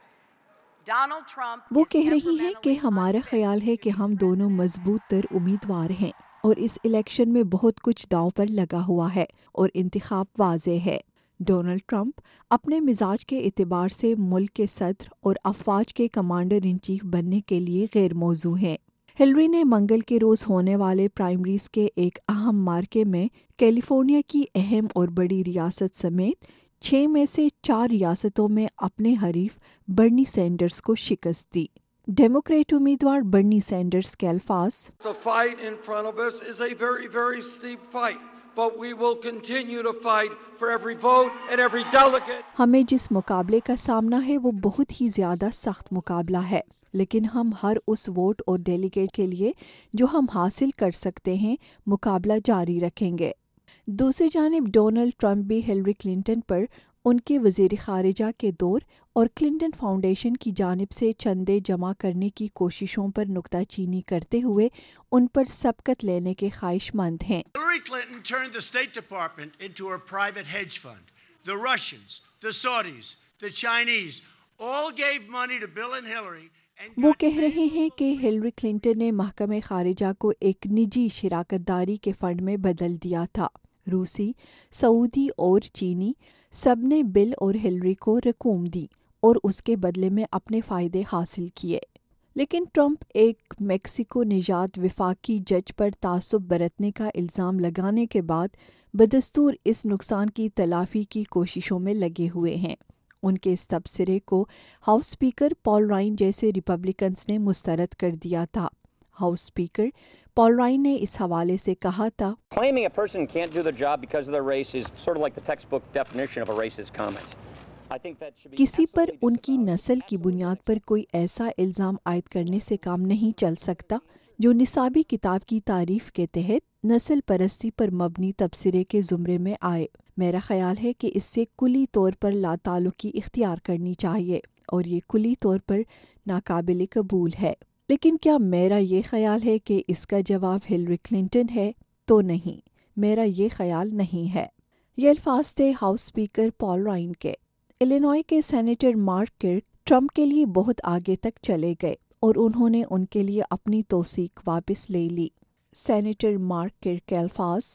Speaker 12: Donald Trump
Speaker 5: وہ کہہ رہی ہیں کہ ہمارا خیال ہے کہ ہم دونوں مضبوط تر امیدوار ہیں اور اس الیکشن میں بہت کچھ داؤ پر لگا ہوا ہے اور انتخاب واضح ہے۔ ڈونلڈ ٹرمپ اپنے مزاج کے اعتبار سے ملک کے صدر اور افواج کے کمانڈر ان چیف بننے کے لیے غیر موزوں ہیں۔ ہلری نے منگل کے روز ہونے والے پرائمریز کے ایک اہم مارکے میں کیلیفورنیا کی اہم اور بڑی ریاست سمیت 6 میں سے 4 ریاستوں میں اپنے حریف برنی سینڈرز کو شکست دی۔ ڈیموکریٹ امیدوار برنی سینڈرز کے الفاظ،
Speaker 13: The fight in front of us is a very, very steep fight, but we will continue to fight for every vote and every delegate.
Speaker 5: ہمیں جس مقابلے کا سامنا ہے وہ بہت ہی زیادہ سخت مقابلہ ہے، لیکن ہم ہر اس ووٹ اور ڈیلیگیٹ کے لیے جو ہم حاصل کر سکتے ہیں مقابلہ جاری رکھیں گے۔ دوسری جانب ڈونلڈ ٹرمپ بھی ہلری کلنٹن پر ان کے وزیر خارجہ کے دور اور کلنٹن فاؤنڈیشن کی جانب سے چندے جمع کرنے کی کوششوں پر نکتہ چینی کرتے ہوئے ان پر سبقت لینے کے خواہش مند ہیں۔
Speaker 14: Hillary Clinton turned the State Department into a private hedge fund. The Russians, the Saudis, the Chinese all gave money to Bill and Hillary.
Speaker 5: وہ کہہ رہے ہیں کہ ہلری کلنٹن نے محکمہ خارجہ کو ایک نجی شراکت داری کے فنڈ میں بدل دیا تھا۔ روسی، سعودی اور چینی سب نے بل اور ہلری کو رقوم دی اور اس کے بدلے میں اپنے فائدے حاصل کیے۔ لیکن ٹرمپ ایک میکسیکو نژاد وفاقی جج پر تعصب برتنے کا الزام لگانے کے بعد بدستور اس نقصان کی تلافی کی کوششوں میں لگے ہوئے ہیں۔ ان کے اس تبصرے کو ہاؤس اسپیکر پال رائن جیسے ریپبلکنز نے مسترد کر دیا تھا۔ ہاؤس اسپیکر پال رائن نے اس حوالے سے کہا تھا،
Speaker 15: Claiming a person can't do the job because of their race is sort of like the textbook definition of a racist comment. I think that should be
Speaker 5: کسی پر ان کی نسل کی بنیاد پر کوئی ایسا الزام عائد کرنے سے کام نہیں چل سکتا جو نصابی کتاب کی تعریف کے تحت نسل پرستی پر مبنی تبصرے کے زمرے میں آئے۔ میرا خیال ہے کہ اس سے کلی طور پر لا تعلقی اختیار کرنی چاہیے اور یہ کلی طور پر ناقابل قبول ہے۔ لیکن کیا میرا یہ خیال ہے کہ اس کا جواب ہلری کلنٹن ہے؟ تو نہیں، میرا یہ خیال نہیں ہے۔ یہ الفاظ تھے ہاؤس اسپیکر پال رائن کے۔ الینوائے کے سینیٹر مارک کرک ٹرمپ کے لیے بہت آگے تک چلے گئے اور انہوں نے ان کے لیے اپنی توثیق واپس لے لی۔ سینیٹر مارک کرک کے الفاظ،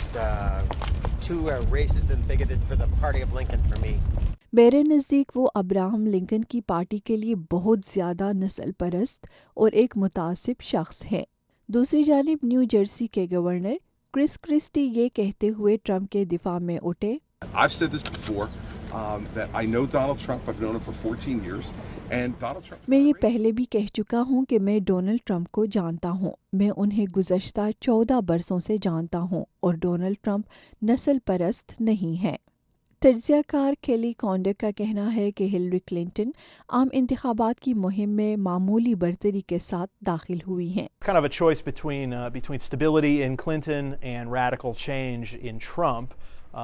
Speaker 5: میرے نزدیک وہ ابراہم لنکن کی پارٹی کے لیے بہت زیادہ نسل پرست اور ایک متعصب شخص ہیں۔ دوسری جانب نیو جرسی کے گورنر کرس کرسٹی یہ کہتے ہوئے ٹرمپ کے دفاع میں اٹھے، میں یہ پہلے بھی کہہ چکا ہوں کہ میں ڈونلڈ ٹرمپ کو جانتا ہوں، میں انہیں گزشتہ 14 برسوں سے جانتا ہوں اور ڈونلڈ ٹرمپ نسل پرست نہیں ہے۔ تجزیہ کار کیلی کانڈر کا کہنا ہے کہ ہلری کلنٹن عام انتخابات کی مہم میں معمولی برتری کے ساتھ داخل ہوئی ہیں۔
Speaker 16: Kind of a choice between stability in Clinton and radical change in Trump.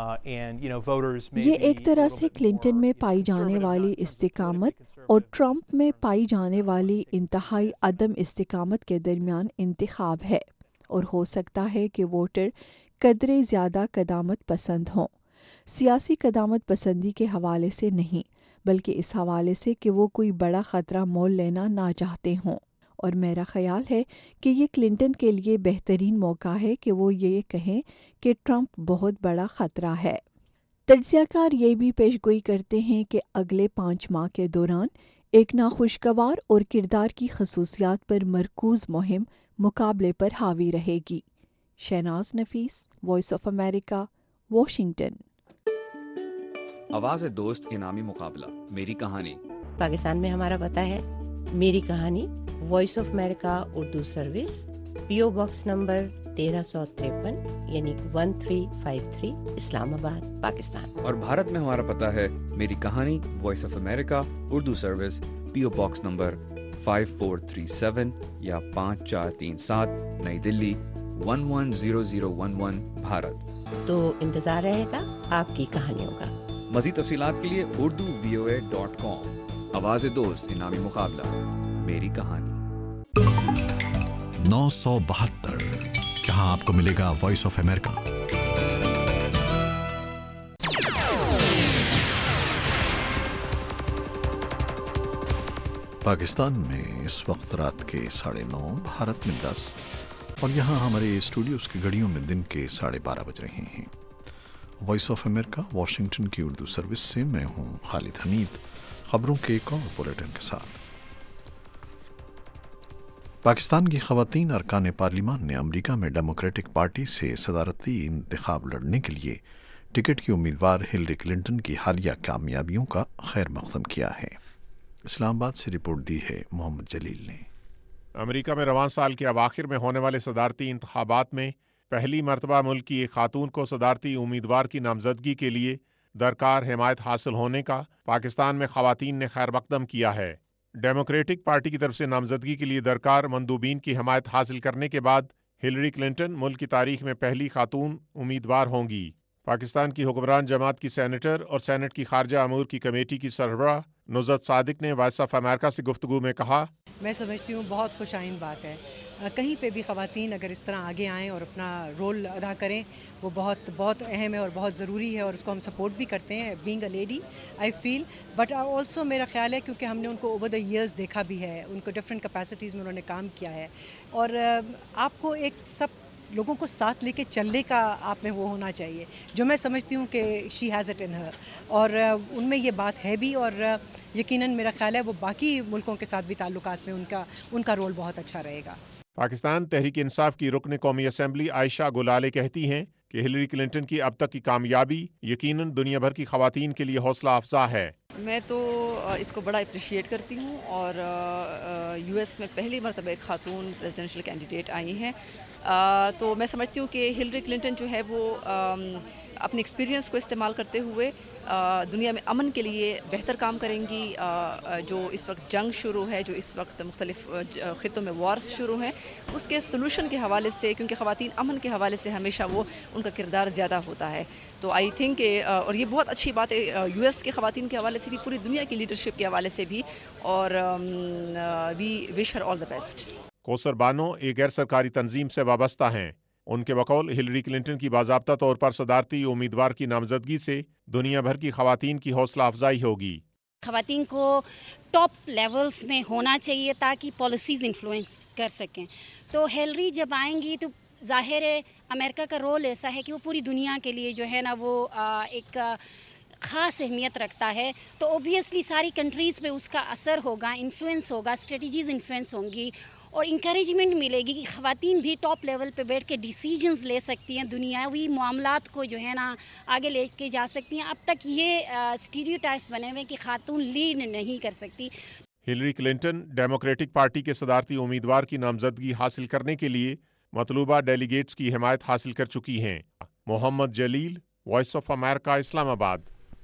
Speaker 5: یہ ایک طرح سے کلنٹن میں پائی جانے والی استقامت اور ٹرمپ میں پائی جانے والی انتہائی عدم استقامت کے درمیان انتخاب ہے، اور ہو سکتا ہے کہ ووٹر قدرے زیادہ قدامت پسند ہوں، سیاسی قدامت پسندی کے حوالے سے نہیں بلکہ اس حوالے سے کہ وہ کوئی بڑا خطرہ مول لینا نہ چاہتے ہوں، اور میرا خیال ہے کہ یہ کلنٹن کے لیے بہترین موقع ہے کہ وہ یہ کہیں کہ ٹرمپ بہت بڑا خطرہ ہے۔ تجزیہ کار یہ بھی پیش گوئی کرتے ہیں کہ اگلے 5 ماہ کے دوران ایک ناخوشگوار اور کردار کی خصوصیات پر مرکوز مہم مقابلے پر حاوی رہے گی۔ Shahnaz Nafees, Voice of America, Washington.
Speaker 17: آواز دوست کے نامی مقابلہ میری کہانی
Speaker 18: پاکستان میں ہمارا پتہ ہے میری کہانی، Voice of America Urdu service, P O box number 1353 یعنی 1353 اسلام آباد، پاکستان۔
Speaker 17: اور بھارت میں ہمارا پتہ ہے میری کہانی، Voice of America Urdu service, P O box number 5437 یا 5437 نئی دلی 110011 بھارت۔
Speaker 18: تو انتظار رہے گا آپ کی کہانیوں کا۔
Speaker 17: مزید تفصیلات کے لیے urduvoa.com۔ آواز دوست انعامی مقابلہ میری کہانی۔
Speaker 1: 972 جہاں آپ کو ملے گا وائس آف امریکہ۔ پاکستان میں اس وقت رات کے 9:30، بھارت میں 10، اور یہاں ہمارے اسٹوڈیوز کی گھڑیوں میں دن کے 12:30 بج رہے ہیں۔ وائس آف امریکہ واشنگٹن کی اردو سروس سے میں ہوں خالد حمید، خبروں کے ایک اور بلیٹن کے ساتھ۔ پاکستان کی خواتین ارکان پارلیمان نے امریکہ میں ڈیموکریٹک پارٹی سے صدارتی انتخاب لڑنے کے لیے ٹکٹ کی امیدوار ہلری کلنٹن کی حالیہ کامیابیوں کا خیر مقدم کیا ہے۔ اسلام آباد سے رپورٹ دی ہے محمد جلیل نے۔
Speaker 19: امریکہ میں رواں سال کے اواخر میں ہونے والے صدارتی انتخابات میں پہلی مرتبہ ملک کی ایک خاتون کو صدارتی امیدوار کی نامزدگی کے لیے درکار حمایت حاصل ہونے کا پاکستان میں خواتین نے خیر مقدم کیا ہے۔ ڈیموکریٹک پارٹی کی طرف سے نامزدگی کے لیے درکار مندوبین کی حمایت حاصل کرنے کے بعد ہلری کلنٹن ملک کی تاریخ میں پہلی خاتون امیدوار ہوں گی۔ پاکستان کی حکمران جماعت کی سینیٹر اور سینٹ کی خارجہ امور کی کمیٹی کی سربراہ نصرت صادق نے وائس آف امریکہ سے گفتگو میں کہا،
Speaker 20: میں سمجھتی ہوں بہت خوش آئند بات ہے، کہیں پہ بھی خواتین اگر اس طرح آگے آئیں اور اپنا رول ادا کریں وہ بہت بہت اہم ہے اور بہت ضروری ہے، اور اس کو ہم سپورٹ بھی کرتے ہیں being a lady I feel, but also میرا خیال ہے کیونکہ ہم نے ان کو اوور دا ایئرز دیکھا بھی ہے، ان کو ڈفرینٹ کیپیسٹیز میں انہوں نے کام کیا ہے، اور آپ کو ایک سب لوگوں کو ساتھ لے کے چلنے کا آپ میں وہ ہونا چاہیے، جو میں سمجھتی ہوں کہ شی ہیز اٹ ان ہر، اور ان میں یہ بات ہے بھی، اور یقیناً میرا خیال ہے وہ باقی ملکوں کے ساتھ بھی تعلقات میں ان کا رول بہت اچھا رہے گا۔
Speaker 19: پاکستان تحریک انصاف کی رکن قومی اسمبلی عائشہ گلالے کہتی ہیں کہ ہلری کلنٹن کی اب تک کی کامیابی یقیناً دنیا بھر کی خواتین کے لیے حوصلہ افزا ہے۔
Speaker 21: میں تو اس کو بڑا اپریشیٹ کرتی ہوں، اور یو ایس میں پہلی مرتبہ ایک خاتون پریزیڈنشیل کینڈیڈیٹ آئی ہیں، تو میں سمجھتی ہوں کہ ہلری کلنٹن جو ہے وہ اپنے ایکسپیرینس کو استعمال کرتے ہوئے دنیا میں امن کے لیے بہتر کام کریں گی۔ جو اس وقت جنگ شروع ہے، جو اس وقت مختلف خطوں میں وارز شروع ہیں، اس کے سلوشن کے حوالے سے، کیونکہ خواتین امن کے حوالے سے ہمیشہ وہ ان کا کردار زیادہ ہوتا ہے، تو آئی تھنک کہ اور یہ بہت اچھی بات ہے یو ایس کے خواتین کے حوالے سے بھی، پوری دنیا کی لیڈرشپ کے حوالے سے بھی، اور وی وش ہر آل دا بیسٹ۔
Speaker 19: کوثر بانو ایک غیر سرکاری تنظیم سے وابستہ ہیں۔ ان کے بقول ہلری کلنٹن کی باضابطہ طور پر صدارتی امیدوار کی نامزدگی سے دنیا بھر کی خواتین کی حوصلہ افزائی ہوگی۔
Speaker 22: خواتین کو ٹاپ لیولز میں ہونا چاہیے تاکہ پالیسیز انفلوئنس کر سکیں، تو ہلری جب آئیں گی تو ظاہر ہے امریکہ کا رول ایسا ہے کہ وہ پوری دنیا کے لیے جو ہے نا وہ ایک خاص اہمیت رکھتا ہے، تو اوبیسلی ساری کنٹریز پہ اس کا اثر ہوگا، انفلوئنس ہوگا، اسٹریٹجیز انفلوئنس ہوں گی، اور انکریجمنٹ ملے گی کہ خواتین بھی ٹاپ لیول پہ بیٹھ کے ڈیسیجنز لے سکتی ہیں، دنیاوی معاملات کو جو ہے نا آگے لے کے جا سکتی ہیں۔ اب تک یہ اسٹیریوٹائپس بنے ہوئے کہ خاتون لیڈ نہیں کر سکتی۔
Speaker 19: ہلری کلنٹن ڈیموکریٹک پارٹی کے صدارتی امیدوار کی نامزدگی حاصل کرنے کے لیے مطلوبہ ڈیلیگیٹس کی حمایت حاصل کر چکی ہیں۔ محمد جلیل، وائس آف امریکہ، اسلام آباد۔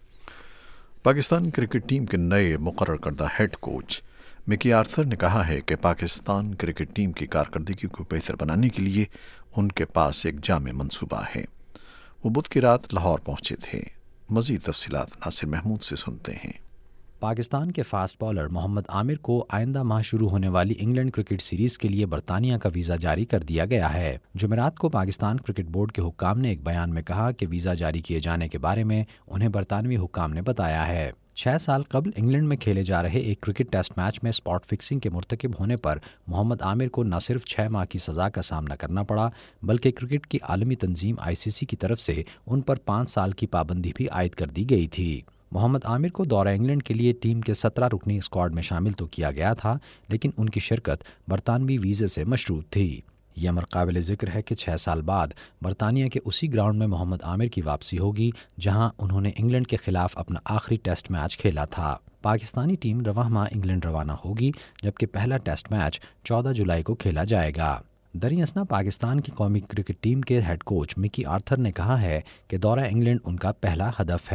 Speaker 1: پاکستان کرکٹ ٹیم کے نئے مقرر کردہ ہیڈ کوچ مکی آرتھر نے کہا ہے کہ پاکستان کرکٹ ٹیم کی کارکردگی کو بہتر بنانے کے لیے ان کے پاس ایک جامع منصوبہ ہے۔ وہ بدھ کی رات لاہور پہنچے تھے۔ مزید تفصیلات ناصر محمود سے سنتے ہیں۔
Speaker 3: پاکستان کے فاسٹ بالر محمد عامر کو آئندہ ماہ شروع ہونے والی انگلینڈ کرکٹ سیریز کے لیے برطانیہ کا ویزا جاری کر دیا گیا ہے۔ جمعرات کو پاکستان کرکٹ بورڈ کے حکام نے ایک بیان میں کہا کہ ویزا جاری کیے جانے کے بارے میں انہیں برطانوی حکام نے بتایا ہے۔ 6 سال قبل انگلینڈ میں کھیلے جا رہے ایک کرکٹ ٹیسٹ میچ میں اسپاٹ فکسنگ کے مرتکب ہونے پر محمد عامر کو نہ صرف 6 ماہ کی سزا کا سامنا کرنا پڑا، بلکہ کرکٹ کی عالمی تنظیم ICC کی طرف سے ان پر 5 سال کی پابندی بھی عائد کر دی گئی تھی۔ محمد عامر کو دورہ انگلینڈ کے لیے ٹیم کے 17 رکنی اسکواڈ میں شامل تو کیا گیا تھا، لیکن ان کی شرکت برطانوی ویزے سے مشروط تھی۔ یہ امر قابل ذکر ہے کہ 6 سال بعد برطانیہ کے اسی گراؤنڈ میں محمد عامر کی واپسی ہوگی جہاں انہوں نے انگلینڈ کے خلاف اپنا آخری ٹیسٹ میچ کھیلا تھا۔ پاکستانی ٹیم رواں ماہ انگلینڈ روانہ ہوگی، جبکہ پہلا ٹیسٹ میچ 14 جولائی کو کھیلا جائے گا۔ دریں اثنا پاکستان کی قومی کرکٹ ٹیم کے ہیڈ کوچ مکی آرتھر نے کہا ہے کہ دورہ انگلینڈ ان کا پہلا ہدف ہے۔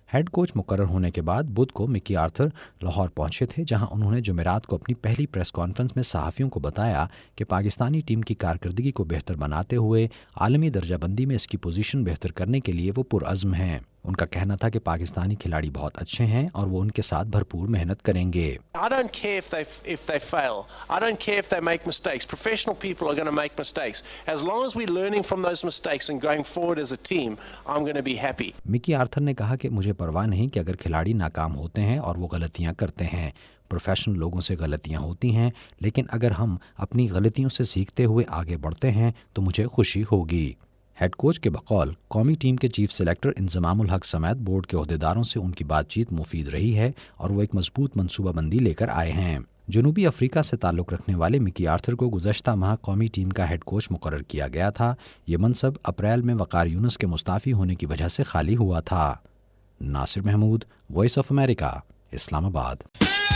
Speaker 3: हेड कोच मुकर्रर होने के बाद बुध को मिकी आर्थर लाहौर पहुंचे थे, जहां उन्होंने जुमेरात को अपनी पहली प्रेस कॉन्फ्रेंस में सहाफ़ियों को बताया कि पाकिस्तानी टीम की कारकर्दगी को बेहतर बनाते हुए आलमी दर्जाबंदी में इसकी पोजीशन बेहतर करने के लिए वो पुरअज़्म हैं। उनका कहना था कि पाकिस्तानी खिलाड़ी बहुत अच्छे हैं और वो उनके साथ भरपूर मेहनत करेंगे।
Speaker 2: I don't care if they fail. I don't care if they make mistakes. Professional people are going to make mistakes. As long as we're learning from those mistakes and going forward as a team, I'm going to be happy.
Speaker 3: Mickey Arthur ने कहा कि मुझे परवाह नहीं कि अगर खिलाड़ी नाकाम होते हैं और वो गलतियां करते हैं। प्रोफेशनल लोगों से गलतियां होती हैं, लेकिन अगर हम अपनी गलतियों से सीखते हुए आगे बढ़ते हैं तो मुझे खुशी होगी। हेड कोच के बकौल कौमी टीम के चीफ सेलेक्टर इंजमामुल हक समेत बोर्ड के ओहदेदारों से उनकी बातचीत मुफीद रही है और वो एक मजबूत मनसूबाबंदी लेकर आए हैं। जनूबी अफ्रीका से ताल्लुक़ रखने वाले मिकी आर्थर को गुज़श्ता माह कौमी टीम का हेड कोच मुकर्रर किया गया था। ये मनसब अप्रैल में वक़ार यूनुस के मुस्ताफ़ी होने की वजह से खाली हुआ था। Nasir Mahmood, voice of America, Islamabad.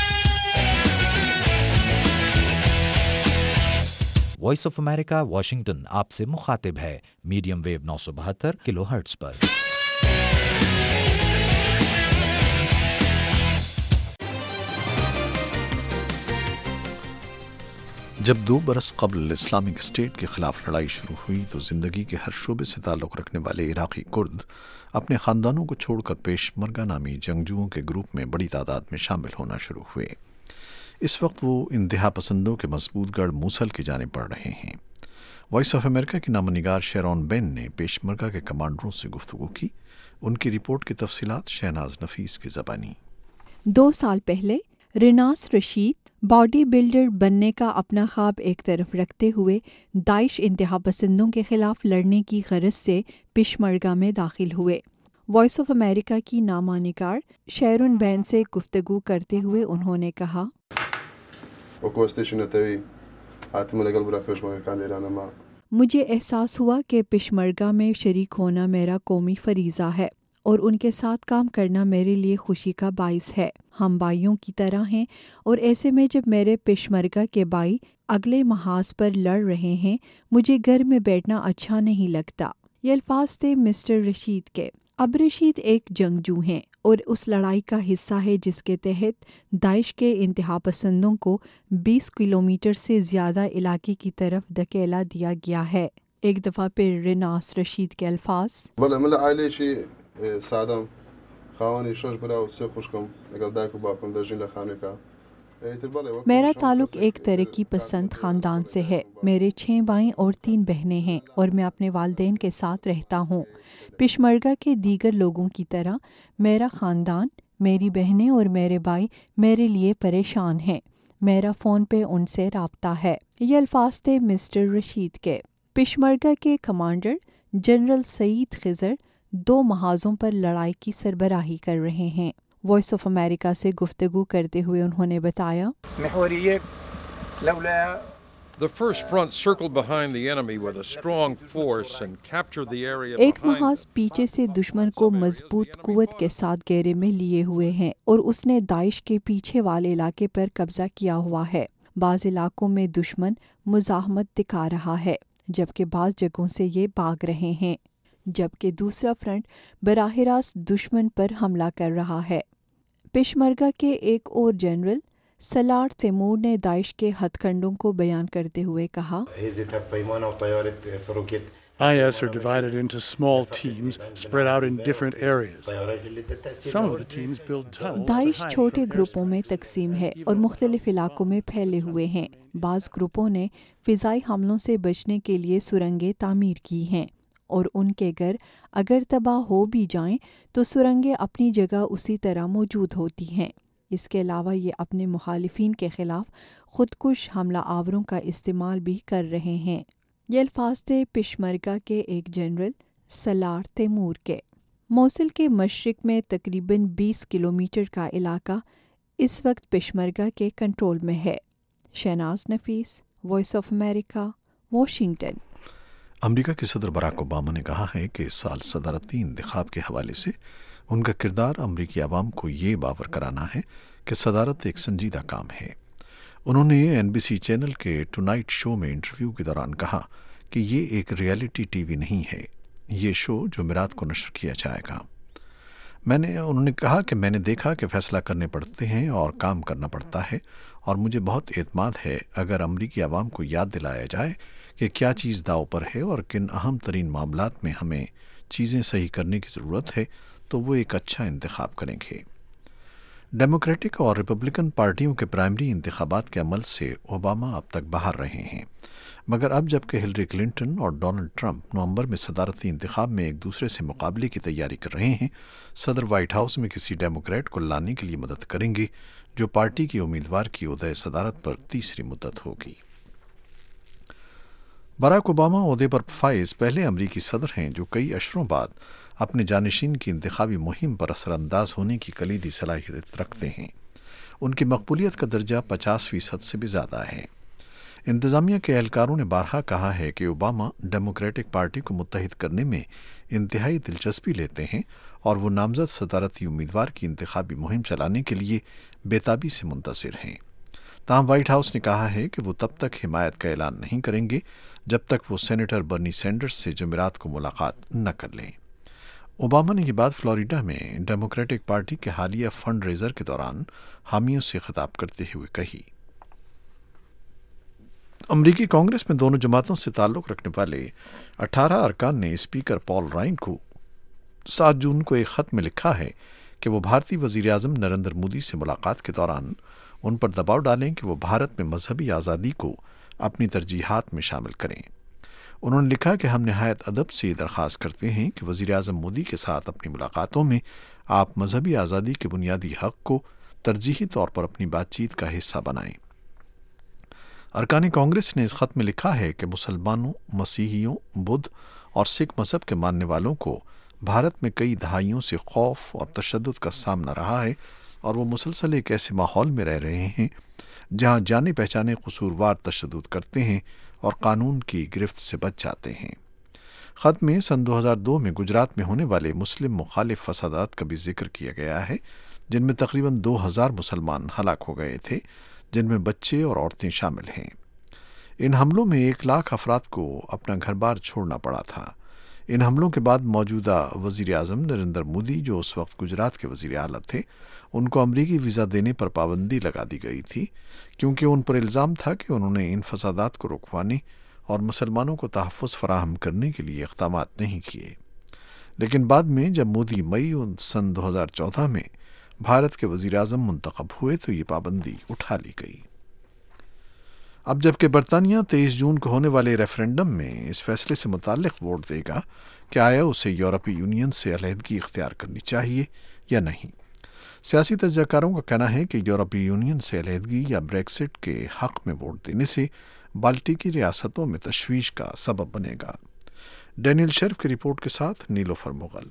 Speaker 3: Voice of America Washington आपसे मुखातिब है मीडियम वेव 972 किलोहर्ट्ज़ पर।
Speaker 1: जब 2 बरस कबल इस्लामिक स्टेट के खिलाफ लड़ाई शुरू हुई तो ज़िंदगी के हर शोबे से ताल्लुक़ रखने वाले इराक़ी कुर्द अपने ख़ानदानों को छोड़कर पेशमरगा नामी जंगजुओं के ग्रुप में बड़ी तादाद में शामिल होना शुरू हुए। इस वक्त वो इंतहा पसंदों के मजबूत गढ़ मूसल की जानिब बढ़ रहे हैं। वॉइस ऑफ अमेरिका की नामनिगार शेरॉन बेन ने पेशमरगा के कमांडरों से गुफ्तगू की। उनकी रिपोर्ट की तफसीलात शहनाज नफीस की ज़बानी।
Speaker 5: 2 साल पहले रिनास रशीद बॉडी बिल्डर बनने का अपना ख्वाब एक तरफ रखते हुए दाइश इंतहा पसंदों के खिलाफ लड़ने की गरज से पेशमरगा में दाखिल हुए। वॉइस ऑफ अमेरिका की नामनिगार शेरॉन बेन से गुफ्तगू करते हुए उन्होंने कहा, मुझे एहसास हुआ कि पेशमरगा में शरीक होना मेरा कौमी फरीज़ा है और उनके साथ काम करना मेरे लिए खुशी का बाइस है। हम भाइयों की तरह हैं और ऐसे में जब मेरे पेशमरगा के भाई अगले महाज पर लड़ रहे हैं, मुझे घर में बैठना अच्छा नहीं लगता। ये अल्फाज थे मिस्टर रशीद के। अब रशीद एक जंगजू हैं और उस लड़ाई का हिस्सा है जिसके तहत दाइश के इंतहा पसंदों को 20 किलोमीटर से ज़्यादा इलाके की तरफ धकेला दिया गया है। एक दफ़ा फिर रिनास रशीद के अल्फाज, मेरा ताल्लुक एक तरक्की पसंद ख़ानदान से है। मेरे 6 भाई और 3 बहनें हैं और मैं अपने वालिदैन के साथ रहता हूँ। पेशमरगा के दीगर लोगों की तरह मेरा ख़ानदान, मेरी बहनें और मेरे भाई मेरे लिए परेशान हैं। मेरा फ़ोन पे उनसे राब्ता है। ये अल्फाज थे मिस्टर रशीद के। पेशमरगा के कमांडर जनरल सईद खिज़र 2 महाज़ों पर लड़ाई की सरबराही कर रहे हैं। वॉइस ऑफ अमेरिका से गुफ्तगू करते हुए उन्होंने बताया,
Speaker 6: The first front circled behind the enemy with a strong force and captured the area
Speaker 5: एक महाज पीछे से दुश्मन को मजबूत कुव्वत के साथ घेरे में लिए हुए हैं और उसने दाइश के पीछे वाले इलाके पर कब्जा किया हुआ है। बाज़ इलाकों में दुश्मन मुज़ाहमत दिखा रहा है, जबकि बाज़ जगहों से ये भाग रहे हैं, जबकि दूसरा फ्रंट बराह रास्त दुश्मन पर हमला कर रहा है। पेशमरगा के एक और जनरल सलार तैमूर ने दाइश के हथकंडों को बयान करते हुए कहा,
Speaker 23: IS are divided into small teams spread out in different areas. Some of the teams build tunnels.
Speaker 5: Daesh छोटे ग्रुपों में तकसीम है और मुख्तलिफ इलाकों में फैले हुए हैं। बाज़ ग्रुपों ने फ़िज़ाई हमलों से बचने के लिए सुरंगें तामीर की हैं और उनके घर अगर तबाह हो भी जाएं तो सुरंगें अपनी जगह उसी तरह मौजूद होती हैं। इसके अलावा ये अपने मुखालिफिन के ख़िलाफ़ ख़ुदकुश हमला आवरों का इस्तेमाल भी कर रहे हैं। ये अल्फाज थे पेशमरगा के एक जनरल सलार तैमूर के। मोसुल के मशरिक़ में तकरीबन 20 किलोमीटर का इलाका इस वक्त पेशमरगा के कंट्रोल में है। Shahnaz Nafees, voice of America, Washington.
Speaker 1: America के सदर बराक ओबामा ने कहा है कि इस साल सदारती इंतखाब के हवाले से उनका किरदार अमरीकी आवाम को ये बावर कराना है कि सदारत एक संजीदा काम है। उन्होंने NBC चैनल के टुनाइट शो में इंटरव्यू के दौरान कहा कि ये एक रियलिटी टीवी नहीं है, ये शो जुमेरात को नशर किया जाएगा। انہوں نے کہا کہ میں نے دیکھا کہ فیصلہ کرنے پڑتے ہیں اور کام کرنا پڑتا ہے، اور مجھے بہت اعتماد ہے اگر امریکی عوام کو یاد دلایا جائے کہ کیا چیز داؤ پر ہے اور کن اہم ترین معاملات میں ہمیں چیزیں صحیح کرنے کی ضرورت ہے، تو وہ ایک اچھا انتخاب کریں گے۔ ڈیموکریٹک اور ریپبلکن پارٹیوں کے پرائمری انتخابات کے عمل سے اوباما اب تک باہر رہے ہیں، مگر اب جب کہ ہلری کلنٹن اور ڈونلڈ ٹرمپ نومبر میں صدارتی انتخاب میں ایک دوسرے سے مقابلے کی تیاری کر رہے ہیں، صدر وائٹ ہاؤس میں کسی ڈیموکریٹ کو لانے کے لیے مدد کریں گے جو پارٹی کی امیدوار کی عہدۂ صدارت پر تیسری مدت ہوگی۔ براک اوباما عہدے پر فائز پہلے امریکی صدر ہیں جو کئی اشروں بعد اپنے جانشین کی انتخابی مہم پر اثر انداز ہونے کی کلیدی صلاحیت رکھتے ہیں۔ ان کی مقبولیت کا درجہ 50% سے بھی زیادہ ہے۔ انتظامیہ کے اہلکاروں نے بارہا کہا ہے کہ اوباما ڈیموکریٹک پارٹی کو متحد کرنے میں انتہائی دلچسپی لیتے ہیں اور وہ نامزد صدارتی امیدوار کی انتخابی مہم چلانے کے لیے بےتابی سے منتظر ہیں۔ تاہم وائٹ ہاؤس نے کہا ہے کہ وہ تب تک حمایت کا اعلان نہیں کریں گے جب تک وہ سینیٹر برنی سینڈرز سے جمعرات کو ملاقات نہ کر لیں۔ اوباما نے یہ بات فلوریڈا میں ڈیموکریٹک پارٹی کے حالیہ فنڈ ریزر کے دوران حامیوں سے خطاب کرتے ہوئے کہی۔ امریکی کانگریس میں دونوں جماعتوں سے تعلق رکھنے والے 18 ارکان نے اسپیکر پال رائن کو 7 جون کو ایک خط میں لکھا ہے کہ وہ بھارتی وزیر اعظم نریندر مودی سے ملاقات کے دوران ان پر دباؤ ڈالیں کہ وہ بھارت میں مذہبی آزادی کو اپنی ترجیحات میں شامل کریں۔ انہوں نے لکھا کہ ہم نہایت ادب سے درخواست کرتے ہیں کہ وزیر اعظم مودی کے ساتھ اپنی ملاقاتوں میں آپ مذہبی آزادی کے بنیادی حق کو ترجیحی طور پر اپنی بات چیت کا حصہ بنائیں۔ ارکان کانگریس نے اس خط میں لکھا ہے کہ مسلمانوں، مسیحیوں، بدھ اور سکھ مذہب کے ماننے والوں کو بھارت میں کئی دہائیوں سے خوف اور تشدد کا سامنا رہا ہے اور وہ مسلسل ایک ایسے ماحول میں رہ رہے ہیں جہاں جانے پہچانے قصوروار تشدد کرتے ہیں اور قانون کی گرفت سے بچ جاتے ہیں۔ خط میں سن 2002 میں گجرات میں ہونے والے مسلم مخالف فسادات کا بھی ذکر کیا گیا ہے جن میں تقریباً 2000 مسلمان ہلاک ہو گئے تھے، جن میں بچے اور عورتیں شامل ہیں۔ ان حملوں میں 1 لاکھ افراد کو اپنا گھر بار چھوڑنا پڑا تھا۔ ان حملوں کے بعد موجودہ وزیر اعظم نریندر مودی جو اس وقت گجرات کے وزیر اعلیٰ تھے، ان کو امریکی ویزا دینے پر پابندی لگا دی گئی تھی کیونکہ ان پر الزام تھا کہ انہوں نے ان فسادات کو رکوانے اور مسلمانوں کو تحفظ فراہم کرنے کے لیے اقدامات نہیں کیے۔ لیکن بعد میں جب مودی مئی سن 2014 میں بھارت کے وزیر اعظم منتخب ہوئے تو یہ پابندی اٹھا لی گئی۔ اب جبکہ برطانیہ 23 جون کو ہونے والے ریفرنڈم میں اس فیصلے سے متعلق ووٹ دے گا کہ آیا اسے یورپی یونین سے علیحدگی اختیار کرنی چاہیے یا نہیں۔ سیاسی تجزیہ کاروں کا کہنا ہے کہ یورپی یونین سے علیحدگی یا بریکسٹ کے حق میں ووٹ دینے سے بالٹیکی ریاستوں میں تشویش کا سبب بنے گا۔ ڈینیل شرف کی رپورٹ کے ساتھ نیلوفر مغل۔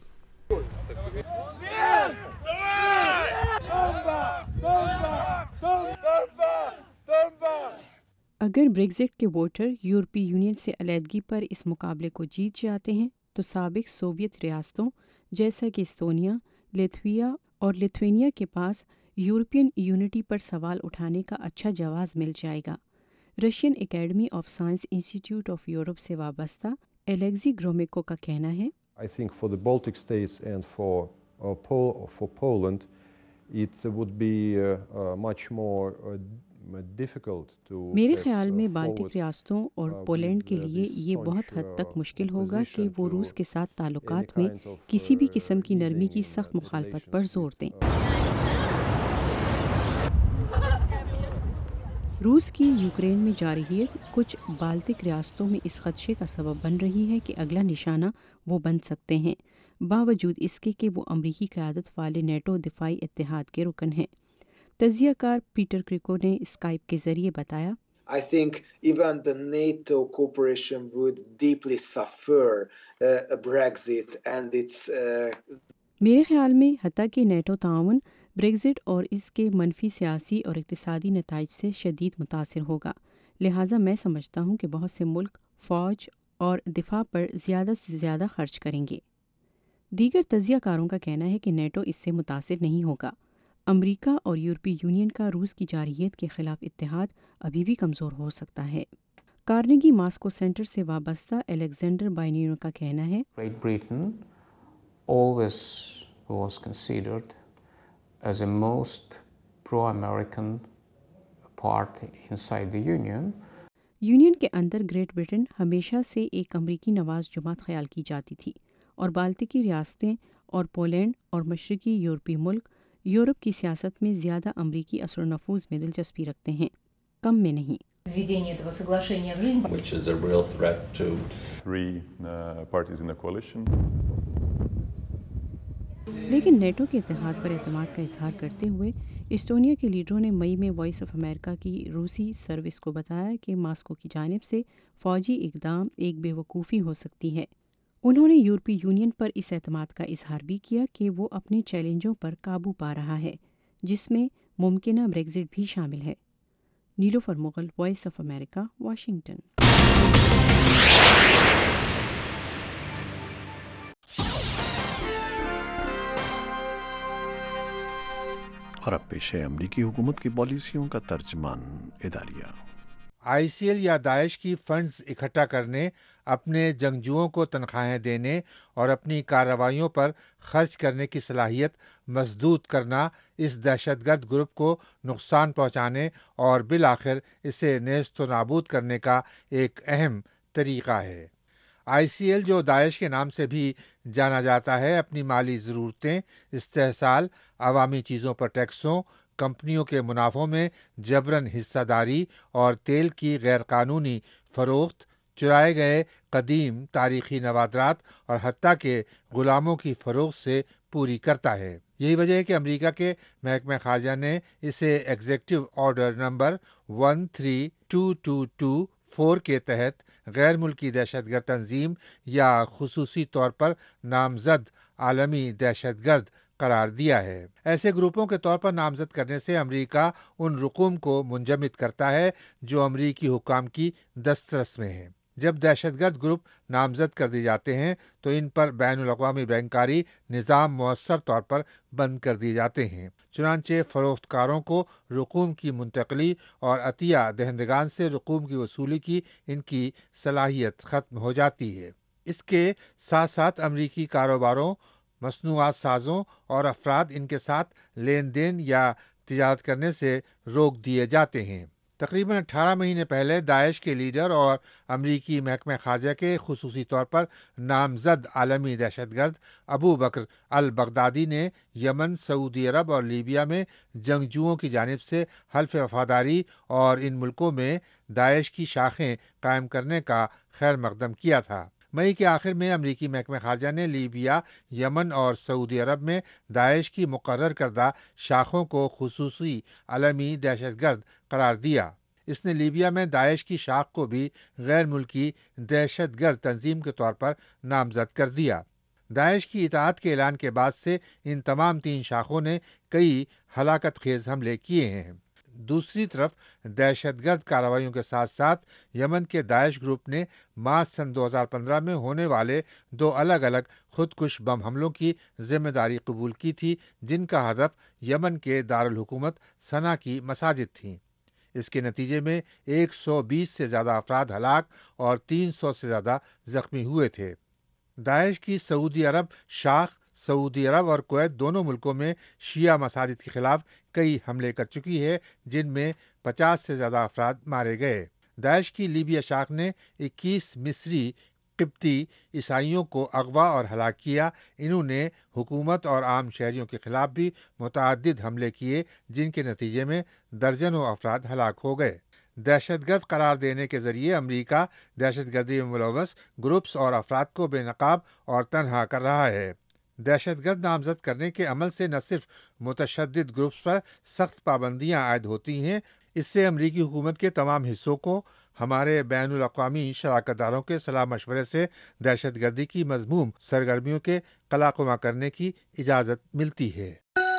Speaker 4: اگر بریگزٹ کے ووٹر یورپی یونین سے علیحدگی پر اس مقابلے کو جیت جاتے ہیں تو سابق سوویت ریاستوں جیسا کہ استونیا، لیتھویا اور لیتھوینیا کے پاس یورپین یونٹی پر سوال اٹھانے کا اچھا جواز مل جائے گا۔ Russian academy of science institute of Europe سے وابستہ الیگزی گرومیکو کا کہنا ہے
Speaker 6: I think for the Baltic states and for Poland, it would be much more difficult to
Speaker 4: میرے خیال میں بالٹک ریاستوں اور پولینڈ کے لیے یہ بہت حد تک مشکل ہوگا کہ وہ روس کے ساتھ تعلقات میں کسی بھی قسم کی نرمی کی سخت مخالفت پر زور دیں۔ روس کی یوکرین میں جارحیت کچھ بالٹک ریاستوں میں اس خدشے کا سبب بن رہی ہے کہ اگلا نشانہ وہ بن سکتے ہیں، باوجود اس کے کہ وہ امریکی قیادت والے نیٹو دفاعی اتحاد کے رکن ہیں۔ تجزیہ کار پیٹر کریکو نے اسکائپ کے ذریعے بتایا
Speaker 7: I think even the NATO cooperation would deeply suffer Brexit and its
Speaker 4: میرے خیال میں حتیٰ کہ نیٹو تعاون بریگزٹ اور اس کے منفی سیاسی اور اقتصادی نتائج سے شدید متاثر ہوگا، لہٰذا میں سمجھتا ہوں کہ بہت سے ملک فوج اور دفاع پر زیادہ سے زیادہ خرچ کریں گے۔ دیگر تجزیہ کاروں کا کہنا ہے کہ نیٹو اس سے متاثر نہیں ہوگا۔ امریکہ اور یورپی یونین کا روس کی جارحیت کے خلاف اتحاد ابھی بھی کمزور ہو سکتا ہے۔ کارنیگی ماسکو سینٹر سے وابستہ الیگزینڈر بائنینو کا کہنا ہے
Speaker 8: Great Britain always was considered as the most pro-American part inside the Union.
Speaker 4: Union के अंदर ग्रेट ब्रिटेन हमेशा से एक अमरीकी नवाज जमात ख्याल की जाती थी और बाल्टिकी रियासतें और पोलैंड और मशरकी यूरोपीय मुल्क यूरोप की सियासत में ज़्यादा अमरीकी असर नफूज में दिलचस्पी रखते हैं, कम में नहीं।
Speaker 9: Which is a real threat to
Speaker 11: 3 parties in a coalition.
Speaker 4: लेकिन नेटो के इत्तेहाद पर एतमाद का इजहार करते हुए एस्टोनिया के लीडरों ने मई में वॉइस ऑफ अमेरिका की रूसी सर्विस को बताया कि मास्को की जानिब से फ़ौजी इक़दाम एक बेवकूफ़ी हो सकती है। उन्होंने यूरोपीय यूनियन पर इस एतमाद का इजहार भी किया कि वो अपने चैलेंजों पर काबू पा रहा है, जिसमें मुमकिना ब्रेग्जिट भी शामिल है। Nilofar Mughal, voice of America, Washington.
Speaker 1: और अब पेश है अमरीकी हुकूमत की पॉलिसियों का तर्जमान इदारिया।
Speaker 24: ICL या दाइश की फंड्स इकट्ठा करने, अपने जंगजुओं को तनख्वाहें देने और अपनी कार्रवाइयों पर खर्च करने की सलाहियत मजदूद करना इस दहशतगर्द ग्रुप को नुकसान पहुंचाने और बिलाखिर इसे नेस्त व नाबूद करने का एक अहम तरीक़ा है। ICL, जो दाइश के नाम से भी जाना जाता है, अपनी माली ज़रूरतें, इस्तेहसाल, अवामी चीज़ों पर टैक्सों, कंपनियों के मुनाफों में जबरन हिस्सादारी और तेल की गैरकानूनी फ़रोख्त, चुराए गए कदीम तारीख़ी नवादरात और हत्ता के ग़ुलामों की फ़रोख्त से पूरी करता है। यही वजह है कि अमेरिका के महकमा ख़ारजा ने इसे एग्जीक्यूटिव ऑर्डर नंबर 13224 के तहत गैर मुल्की दहशतगर्द तंजीम या खुसूसी तौर पर नामजद आलमी दहशतगर्द करार दिया है। ऐसे ग्रुपों के तौर पर नामजद करने से अमेरिका उन रुकूम को मुंजमद करता है जो अमेरिकी हुकाम की दस्तरस में है। जब दहशतगर्द ग्रुप नामजद कर दिए जाते हैं तो इन पर बैनुल-अक़वामी बैंकारी निज़ाम मौसर तौर पर बंद कर दिए जाते हैं। चुनांचे फ़रोख्तकारों को रुकूम की मुंतकली और अतिया दहंदगान से रुकूम की वसूली की इनकी सलाहियत ख़त्म हो जाती है। इसके साथ साथ अमरीकी कारोबारों, मसनूआत साज़ों और अफराद इनके साथ लेन देन या तिजारत करने से रोक दिए जाते हैं। तकरीबन 18 महीने पहले दाइश के लीडर और अमरीकी महकमा ख़ारजा के खुसूसी तौर पर नामजद आलमी दहशतगर्द अबू बकर अल बगदादी ने यमन, सऊदी अरब और लीबिया में जंगजुओं की जानिब से हल्फ वफादारी और इन मुल्कों में दाइश की शाखें कायम करने का खैर मकदम किया था। मई के आखिर में अमरीकी महकमा ख़ारजा ने लीबिया, यमन और सऊदी अरब में दाइश की मुकर्रर करदा शाखों को खुसूसी आलमी दहशतगर्द करार दिया। इसने लीबिया में दाइश की शाख को भी गैर मुल्की दहशतगर्द तंजीम के तौर पर नामजद कर दिया। दाइश की इताअत के ऐलान के बाद से इन तमाम 3 शाखों ने कई हलाकत खेज हमले किए हैं। दूसरी तरफ दहशतगर्द कार्रवाइयों के साथ साथ यमन के दाइश ग्रुप ने मार्च सन 2015 में होने वाले 2 अलग अलग खुदकुश बम हमलों की जिम्मेदारी कबूल की थी, जिनका हदफ यमन के दारुल हुकूमत सना की मसाजिद थीं। इसके नतीजे में 120 से ज़्यादा अफराद हलाक और 300 से ज़्यादा ज़ख्मी हुए थे। दाइश की सऊदी अरब शाख सऊदी अरब और कुवैत दोनों मुल्कों में शिया मसाजिद के खिलाफ कई हमले कर चुकी है, जिनमें 50 से ज़्यादा अफराद मारे गए। दाइश की लीबिया शाख ने 21 मिस्री किब्ती ईसाइयों को अगवा और हलाक किया। इन्होंने हुकूमत और आम शहरियों के खिलाफ भी मुतअद्दिद हमले किए, जिनके नतीजे में दर्जनों अफराद हलाक हो गए। दहशतगर्द करार देने के ज़रिए अमरीका दहशतगर्दी में मुलव्वस ग्रुप्स और अफराद को बेनकाब और तनहा कर रहा है। दहशतगर्द नामजद करने के अमल से न सिर्फ मुतशद्दिद ग्रुप्स पर सख्त पाबंदियाँ आयद होती हैं, इससे अमरीकी हुकूमत के तमाम हिस्सों को हमारे बैनुल-अक़वामी शराकतदारों के सलाह मशवरे से दहशतगर्दी की मज़मूम सरगर्मियों के कलाकुमा करने की इजाज़त मिलती है।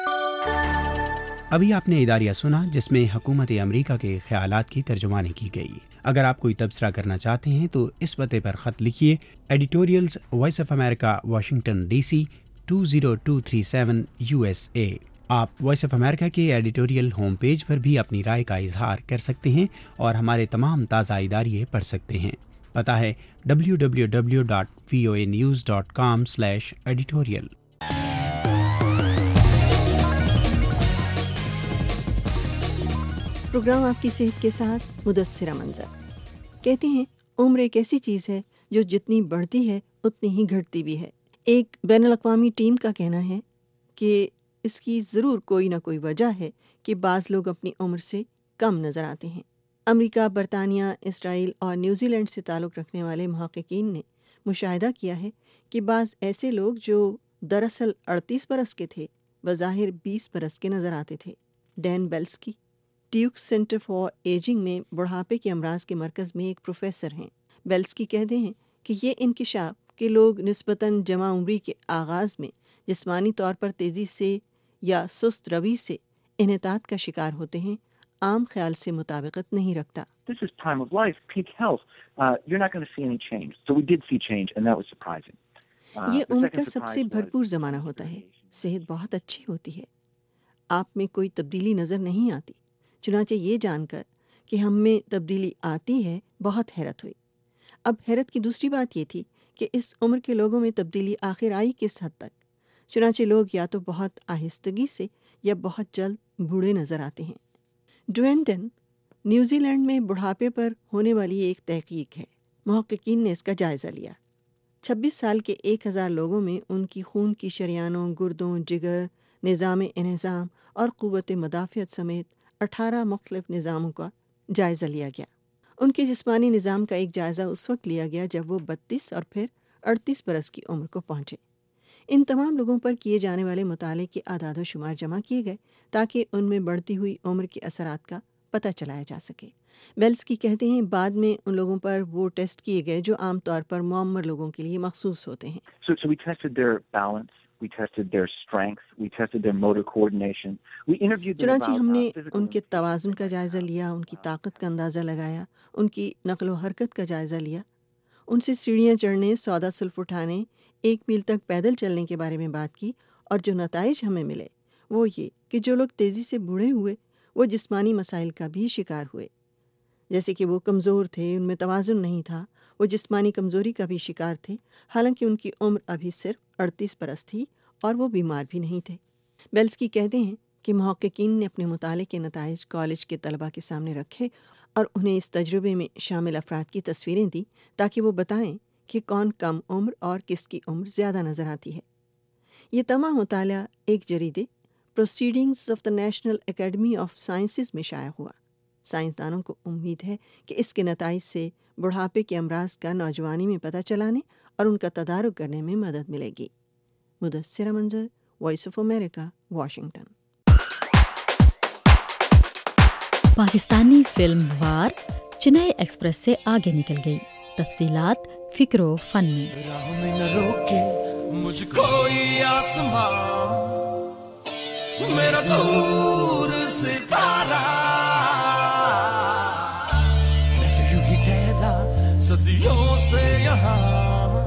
Speaker 3: अभी आपने इदारिया सुना जिसमें हुकूमत अमरीका के ख़यालात की तर्जुमानी की गई। अगर आप कोई तबसरा करना चाहते हैं तो इस पते पर ख़त लिखिए, editorials voice of America, Washington DC 20237 USA। आप वॉइस ऑफ अमेरिका के एडिटोरियल होम पेज पर भी अपनी राय का इजहार कर सकते हैं और हमारे तमाम ताज़ा इदारिये पढ़ सकते हैं। पता है www.voanews.com/editorial।
Speaker 9: پروگرام آپ کی صحت کے ساتھ مدثرہ منظر۔ کہتے ہیں عمر ایک ایسی چیز ہے جو جتنی بڑھتی ہے اتنی ہی گھٹتی بھی ہے۔ ایک بین الاقوامی ٹیم کا کہنا ہے کہ اس کی ضرور کوئی نہ کوئی وجہ ہے کہ بعض لوگ اپنی عمر سے کم نظر آتے ہیں۔ امریکہ، برطانیہ، اسرائیل اور نیوزی لینڈ سے تعلق رکھنے والے محققین نے مشاہدہ کیا ہے کہ بعض ایسے لوگ جو دراصل 38 برس کے تھے بظاہر 20 برس کے نظر آتے تھے۔ Dan Belsky Duke center for ageing میں بڑھاپے کے امراض کے مرکز میں ایک پروفیسر ہیں۔ بیلسکی کہتے ہیں کہ یہ انکشاف کہ لوگ نسبتاً جوان عمری کے آغاز میں جسمانی طور پر تیزی سے یا سست روی سے انحطاط کا شکار ہوتے ہیں عام خیال سے مطابقت نہیں رکھتا۔
Speaker 10: This is time of life, peak health. You're not going to see any change. So we did see change and that was surprising.
Speaker 9: یہ عمر کا سب سے بھرپور زمانہ ہوتا ہے، صحت بہت اچھی ہوتی ہے، آپ میں کوئی تبدیلی نظر نہیں آتی۔ چنانچہ یہ جان کر کہ ہم میں تبدیلی آتی ہے بہت حیرت ہوئی۔ اب حیرت کی دوسری بات یہ تھی کہ اس عمر کے لوگوں میں تبدیلی آخر آئی کس حد تک؟ چنانچہ لوگ یا تو بہت آہستگی سے یا بہت جلد بوڑھے نظر آتے ہیں۔ ڈوینٹن نیوزی لینڈ میں بڑھاپے پر ہونے والی ایک تحقیق ہے۔ محققین نے اس کا جائزہ لیا۔ 26 سال کے 1000 لوگوں میں ان کی خون کی شریانوں، گردوں، جگر، نظام انہضام اور قوت مدافعت سمیت 18 مختلف نظاموں کا جائزہ لیا گیا۔ ان کے جسمانی نظام کا ایک جائزہ اس وقت لیا گیا جب وہ 32 اور پھر 38 برس کی عمر کو پہنچے۔ ان تمام لوگوں پر کیے جانے والے مطالعے کے اعداد و شمار جمع کیے گئے تاکہ ان میں بڑھتی ہوئی عمر کے اثرات کا پتہ چلایا جا سکے۔ بیلسکی کہتے ہیں بعد میں ان لوگوں پر وہ ٹیسٹ کیے گئے جو عام طور پر معمر لوگوں کے لیے مخصوص ہوتے ہیں۔
Speaker 10: So we tested their balance, we tested their strength, we tested their motor coordination. We interviewed them
Speaker 9: چنانچہ
Speaker 10: about
Speaker 9: ہم نے
Speaker 10: physical
Speaker 9: ان کے توازن کا جائزہ لیا، ان کی طاقت کا اندازہ لگایا، ان کی نقل و حرکت کا جائزہ لیا، ان سے سیڑھیاں چڑھنے، سودا سلف اٹھانے، 1 میل تک پیدل چلنے کے بارے میں بات کی، اور جو نتائج ہمیں ملے وہ یہ کہ جو لوگ تیزی سے بوڑھے ہوئے وہ جسمانی مسائل کا بھی شکار ہوئے، جیسے کہ وہ کمزور تھے، ان میں توازن نہیں تھا، وہ جسمانی کمزوری کا بھی شکار تھے، حالانکہ ان کی عمر ابھی صرف 38 برس تھی اور وہ بیمار بھی نہیں تھے۔ بیلسکی کہتے ہیں کہ محققین نے اپنے مطالعے کے نتائج کالج کے طلباء کے سامنے رکھے اور انہیں اس تجربے میں شامل افراد کی تصویریں دیں تاکہ وہ بتائیں کہ کون کم عمر اور کس کی عمر زیادہ نظر آتی ہے۔ یہ تمام مطالعہ ایک جریدے Proceedings of the National Academy of Sciences میں شائع ہوا۔ سائنسدانوں کو امید ہے کہ اس کے نتائج سے بڑھاپے کے امراض کا نوجوانی میں پتہ چلانے اور ان کا تدارک کرنے میں مدد ملے گی۔ Mudassira Manzar, voice of America, Washington.
Speaker 12: پاکستانی فلم وار چنئی ایکسپریس سے آگے نکل گئی، تفصیلات فکر و فن میں۔
Speaker 13: راہ میں نہ روکے مجھ کوئی آسمان، میرا دور ستارہ، میں تو یوں ہی ٹھہرا صدیوں سے یہاں۔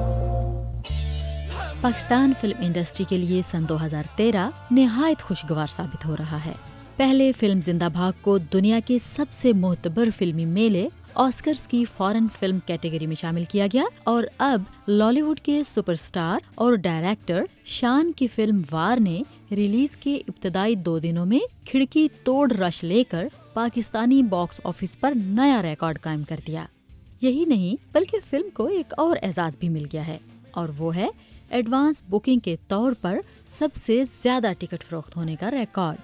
Speaker 12: پاکستان فلم انڈسٹری کے لیے سن 2013 نہایت خوشگوار ثابت ہو رہا ہے۔ پہلے فلم زندہ بھاگ کو دنیا کے سب سے معتبر فلمی میلے آسکرز کی فارن فلم کیٹیگری میں شامل کیا گیا، اور اب لالی ووڈ کے سپر سٹار اور ڈائریکٹر شان کی فلم وار نے ریلیز کے ابتدائی 2 دنوں میں کھڑکی توڑ رش لے کر پاکستانی باکس آفس پر نیا ریکارڈ قائم کر دیا۔ یہی نہیں بلکہ فلم کو ایک اور اعزاز بھی مل گیا ہے، اور وہ ہے ایڈوانس بکنگ کے طور پر سب سے زیادہ ٹکٹ فروخت ہونے کا ریکارڈ۔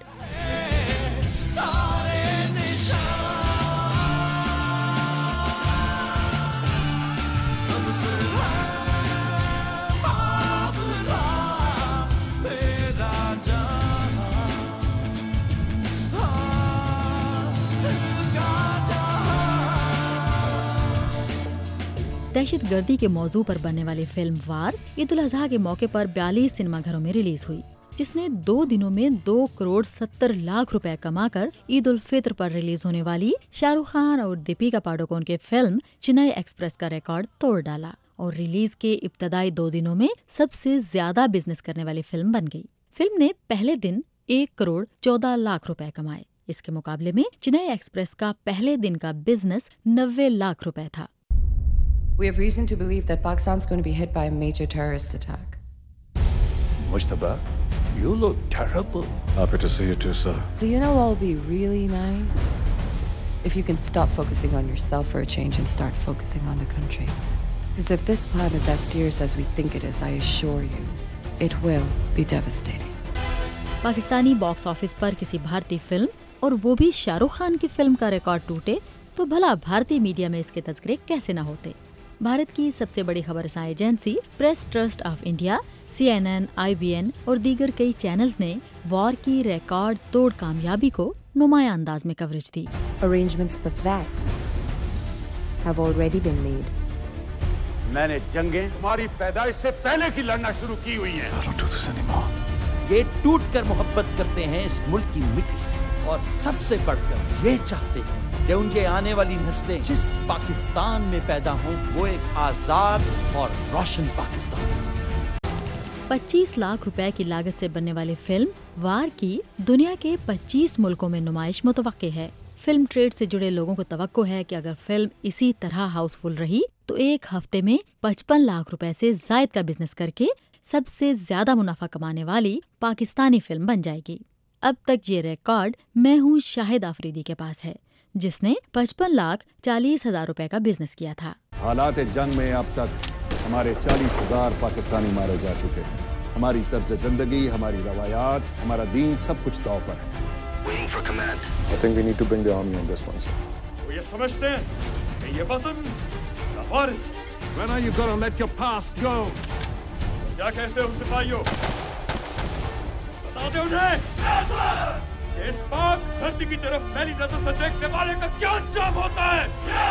Speaker 12: دہشت گردی کے موضوع پر بننے والی فلم وار عید الاضحیٰ کے موقع پر 42 سنیما گھروں میں ریلیز ہوئی، جس نے 2 دنوں میں 2 کروڑ 70 لاکھ روپے کما کر عید الفطر پر ریلیز ہونے والی شاہ رخ خان اور دیپیکا پاڈوکون کے فلم چنئی ایکسپریس کا ریکارڈ توڑ ڈالا، اور ریلیز کے ابتدائی 2 دنوں میں سب سے زیادہ بزنس کرنے والی فلم بن گئی۔ فلم نے پہلے دن 1 کروڑ 14 لاکھ روپے کمائے۔ اس کے مقابلے میں چنئی ایکسپریس کا پہلے دن کا بزنس 90 لاکھ روپے تھا۔
Speaker 25: We have reason to believe that Pakistan's going to be hit by a major terrorist attack.
Speaker 26: Mujtaba, you look terrible. Happy to see you too, sir.
Speaker 25: So you know what will be really nice? if you can stop focusing on yourself for a change and start focusing on the country. Because if this plan is as serious as we think it is, I assure you, it will be devastating.
Speaker 12: पाकिस्तानी box office पर किसी भारतीय film और वो भी शाहरुख खान की film का record टूटे तो भला भारतीय मीडिया में इसके तज़किरे कैसे न होते। भारत की सबसे बड़ी खबरसां agency Press Trust of India, CNN, IBN और दीगर कई चैनल्स ने वॉर की रिकॉर्ड तोड़ कामयाबी को नुमाया अंदाज में कवरेज दी।
Speaker 14: Arrangements for that have already been made.
Speaker 15: मैंने जंगें तुम्हारी पैदाइश से पहले की लड़ना शुरू की हुई हैं।
Speaker 26: I don't do this anymore.
Speaker 16: ये टूट कर मोहब्बत करते हैं इस मुल्क की मिट्टी से और सबसे बढ़कर ये चाहते हैं कि उनके आने वाली नस्लें जिस पाकिस्तान में पैदा हों वो एक आजाद और रोशन पाकिस्तान।
Speaker 12: 25 लाख रुपए की लागत से बनने वाली फिल्म वार की दुनिया के 25 मुल्कों में नुमाइश मुतवक्के है। फिल्म ट्रेड से जुड़े लोगों को तवक्को है कि अगर फिल्म इसी तरह हाउसफुल रही तो एक हफ्ते में 55 लाख रुपए से जायद का बिजनेस करके सबसे ज्यादा मुनाफा कमाने वाली पाकिस्तानी फिल्म बन जाएगी। अब तक ये रिकॉर्ड मैं हूँ शाहिद आफरीदी के पास है, जिसने 55,40,000 रुपए का बिजनेस किया था।
Speaker 26: हालात जंग में अब तक हमारे 40,000 पाकिस्तानी मारे जा चुके हैं। हमारी तर्ज जिंदगी, हमारी रवायात, हमारा दीन सब कुछ दांव पर है।
Speaker 17: Waiting for command.
Speaker 26: I think we need to bring the army on this one, sir.
Speaker 15: वो ये समझते हैं कि ये वतन का वारिस है। When are you gonna let your past go? क्या कहते हो सिपाहियों? बता दो उन्हें कि इस पाक धरती की तरफ मैली नजर से देखने वाले का क्या अंजाम होता है।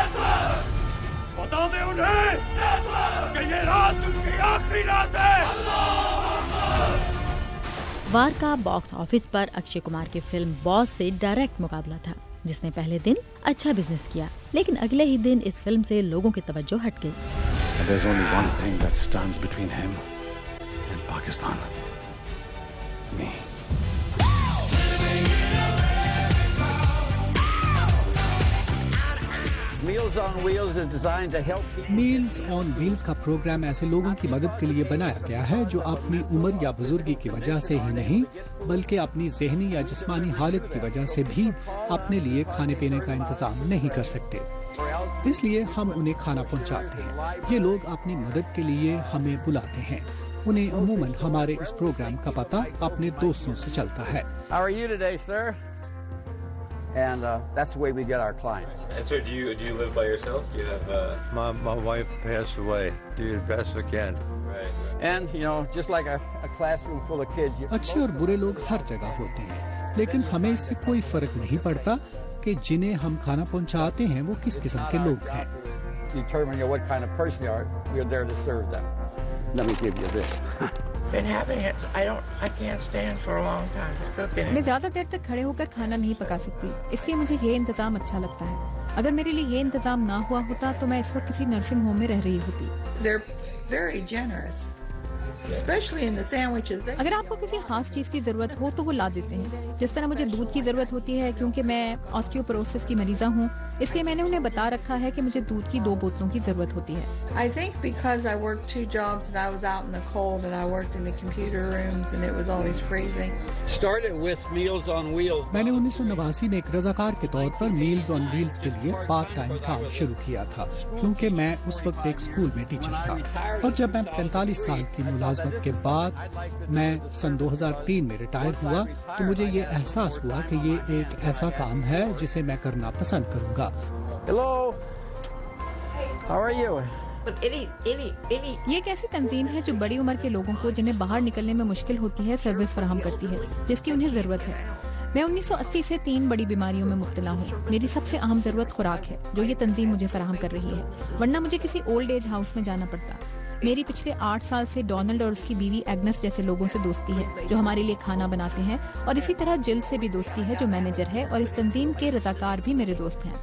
Speaker 15: बता दे उन्हें कि ये रात उनकी आखिरी रात है।
Speaker 12: वार का बॉक्स ऑफिस पर अक्षय कुमार की फिल्म बॉस से डायरेक्ट मुकाबला था, जिसने पहले दिन अच्छा बिजनेस किया, लेकिन अगले ही दिन इस फिल्म से लोगों की तवज्जो हट गई।
Speaker 26: There's only one thing that stands between him and Pakistan. Me.
Speaker 18: Meals on Wheels is designed to help people.
Speaker 20: Meals on Wheels का प्रोग्राम ऐसे लोगों की मदद के लिए बनाया गया है जो अपनी उम्र या बुजुर्गी की वजह से ही नहीं बल्कि अपनी ज़हनी या जिस्मानी हालत की वजह से भी अपने लिए खाने पीने का इंतजाम नहीं कर सकते, इसलिए हम उन्हें खाना पहुंचाते हैं। ये लोग अपनी मदद के लिए हमें बुलाते हैं। उन्हें अमूमन हमारे इस प्रोग्राम का पता अपने दोस्तों से चलता है।
Speaker 18: How are you today, sir? And that's the way we get our clients.
Speaker 27: And so, do you live by yourself? Do you have
Speaker 18: My wife passed away. Do the best I can.
Speaker 27: Right.
Speaker 18: And you know, just like a classroom full of kids.
Speaker 20: अच्छे और बुरे लोग हर जगह होते हैं, लेकिन हमें इससे कोई फर्क नहीं पड़ता कि जिन्हें हम खाना पहुंचाते हैं वो किस किस्म के लोग हैं।
Speaker 18: Determining what kind of person they are, we are there to serve them. Let me give you this.
Speaker 28: Been having it. I can't stand for a long time cooking it.
Speaker 29: मैं ज्यादा देर तक खड़े होकर खाना नहीं पका सकती, इसलिए मुझे ये इंतजाम अच्छा लगता है। अगर मेरे लिए ये इंतजाम ना हुआ होता तो मैं इस वक्त किसी नर्सिंग होम में रह रही होती।
Speaker 28: They're very generous. Especially in the sandwiches.
Speaker 29: अगर आपको किसी खास चीज की जरूरत हो तो वो ला देते हैं। जिस तरह मुझे दूध की जरूरत होती है क्योंकि मैं ऑस्टियोपोरोसिस की मरीजा हूँ, इसलिए मैंने उन्हें बता रखा है कि मुझे दूध की 2 बोतलों की जरूरत होती है।
Speaker 28: I think because I worked 2 jobs and I was out in the cold and I worked in the computer rooms and it was always freezing.
Speaker 18: Started with Meals on Wheels.
Speaker 20: मैंने 1989 में एक रजाकार के तौर पर मील्स ऑन व्हील्स के लिए part time काम शुरू किया था, क्योंकि मैं उस वक्त एक स्कूल में टीचर था। और जब मैं 45 साल की मुलाजमत के बाद मैं सन 2003 में रिटायर हुआ तो मुझे ये एहसास हुआ कि ये एक ऐसा काम है जिसे मैं करना पसंद करूंगा।
Speaker 18: Hello. How are you?
Speaker 29: ये एक ऐसी तंजीम है जो बड़ी उम्र के लोगों को जिन्हें बाहर निकलने में मुश्किल होती है सर्विस फराहम करती है, जिसकी उन्हें जरूरत है। मैं 1980 से 3 बड़ी बीमारियों में मुब्तला हूँ। मेरी सबसे अहम जरूरत खुराक है, जो ये तंजीम मुझे फराहम कर रही है, वरना मुझे किसी ओल्ड एज हाउस में जाना पड़ता। मेरी पिछले 8 साल से डोनाल्ड और उसकी बीवी एग्नेस जैसे लोगों से दोस्ती है जो हमारे लिए खाना बनाते हैं, और इसी तरह जिल से भी दोस्ती है जो मैनेजर है, और इस तंजीम के रजाकार भी मेरे दोस्त हैं।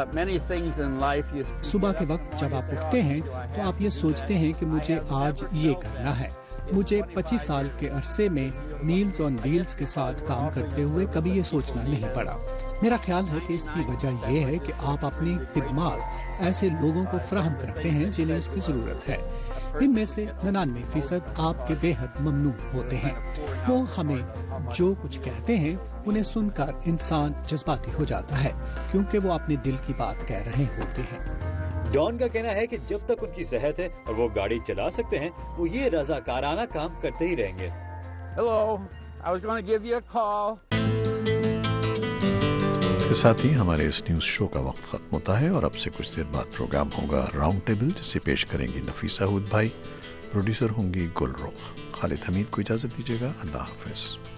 Speaker 20: सुबह के वक्त जब आप उठते हैं तो आप ये सोचते हैं कि मुझे आज ये करना है। मुझे 25 साल के अरसे में मील्स ऑन व्हील्स के साथ काम करते हुए कभी ये सोचना नहीं पड़ा। मेरा ख्याल है कि इसकी वजह यह है कि आप अपनी खिदमत ऐसे लोगों को फराहम करते हैं जिन्हें इसकी जरूरत है। ان میں سے 99% آپ کے بیحد ممنوع ہوتے ہیں. وہ ہمیں جو کچھ کہتے ہیں انہیں سن کر انسان جذباتی ہو جاتا ہے کیونکہ وہ اپنے دل کی بات کہہ رہے ہوتے ہیں.
Speaker 2: ڈان کا کہنا ہے کہ جب تک ان کی صحت ہے اور وہ گاڑی چلا سکتے ہیں وہ یہ رضاکارانہ کام کرتے ہی رہیں گے.
Speaker 18: Hello, I was going to give you a call.
Speaker 1: کے ساتھ ہی ہمارے اس نیوز شو کا وقت ختم ہوتا ہے اور اب سے کچھ دیر بعد پروگرام ہوگا راؤنڈ ٹیبل جسے پیش کریں گی نفیسہ ہود بھائی. پروڈیوسر ہوں گی گل رخ. خالد حمید کو اجازت دیجیے گا. اللہ حافظ.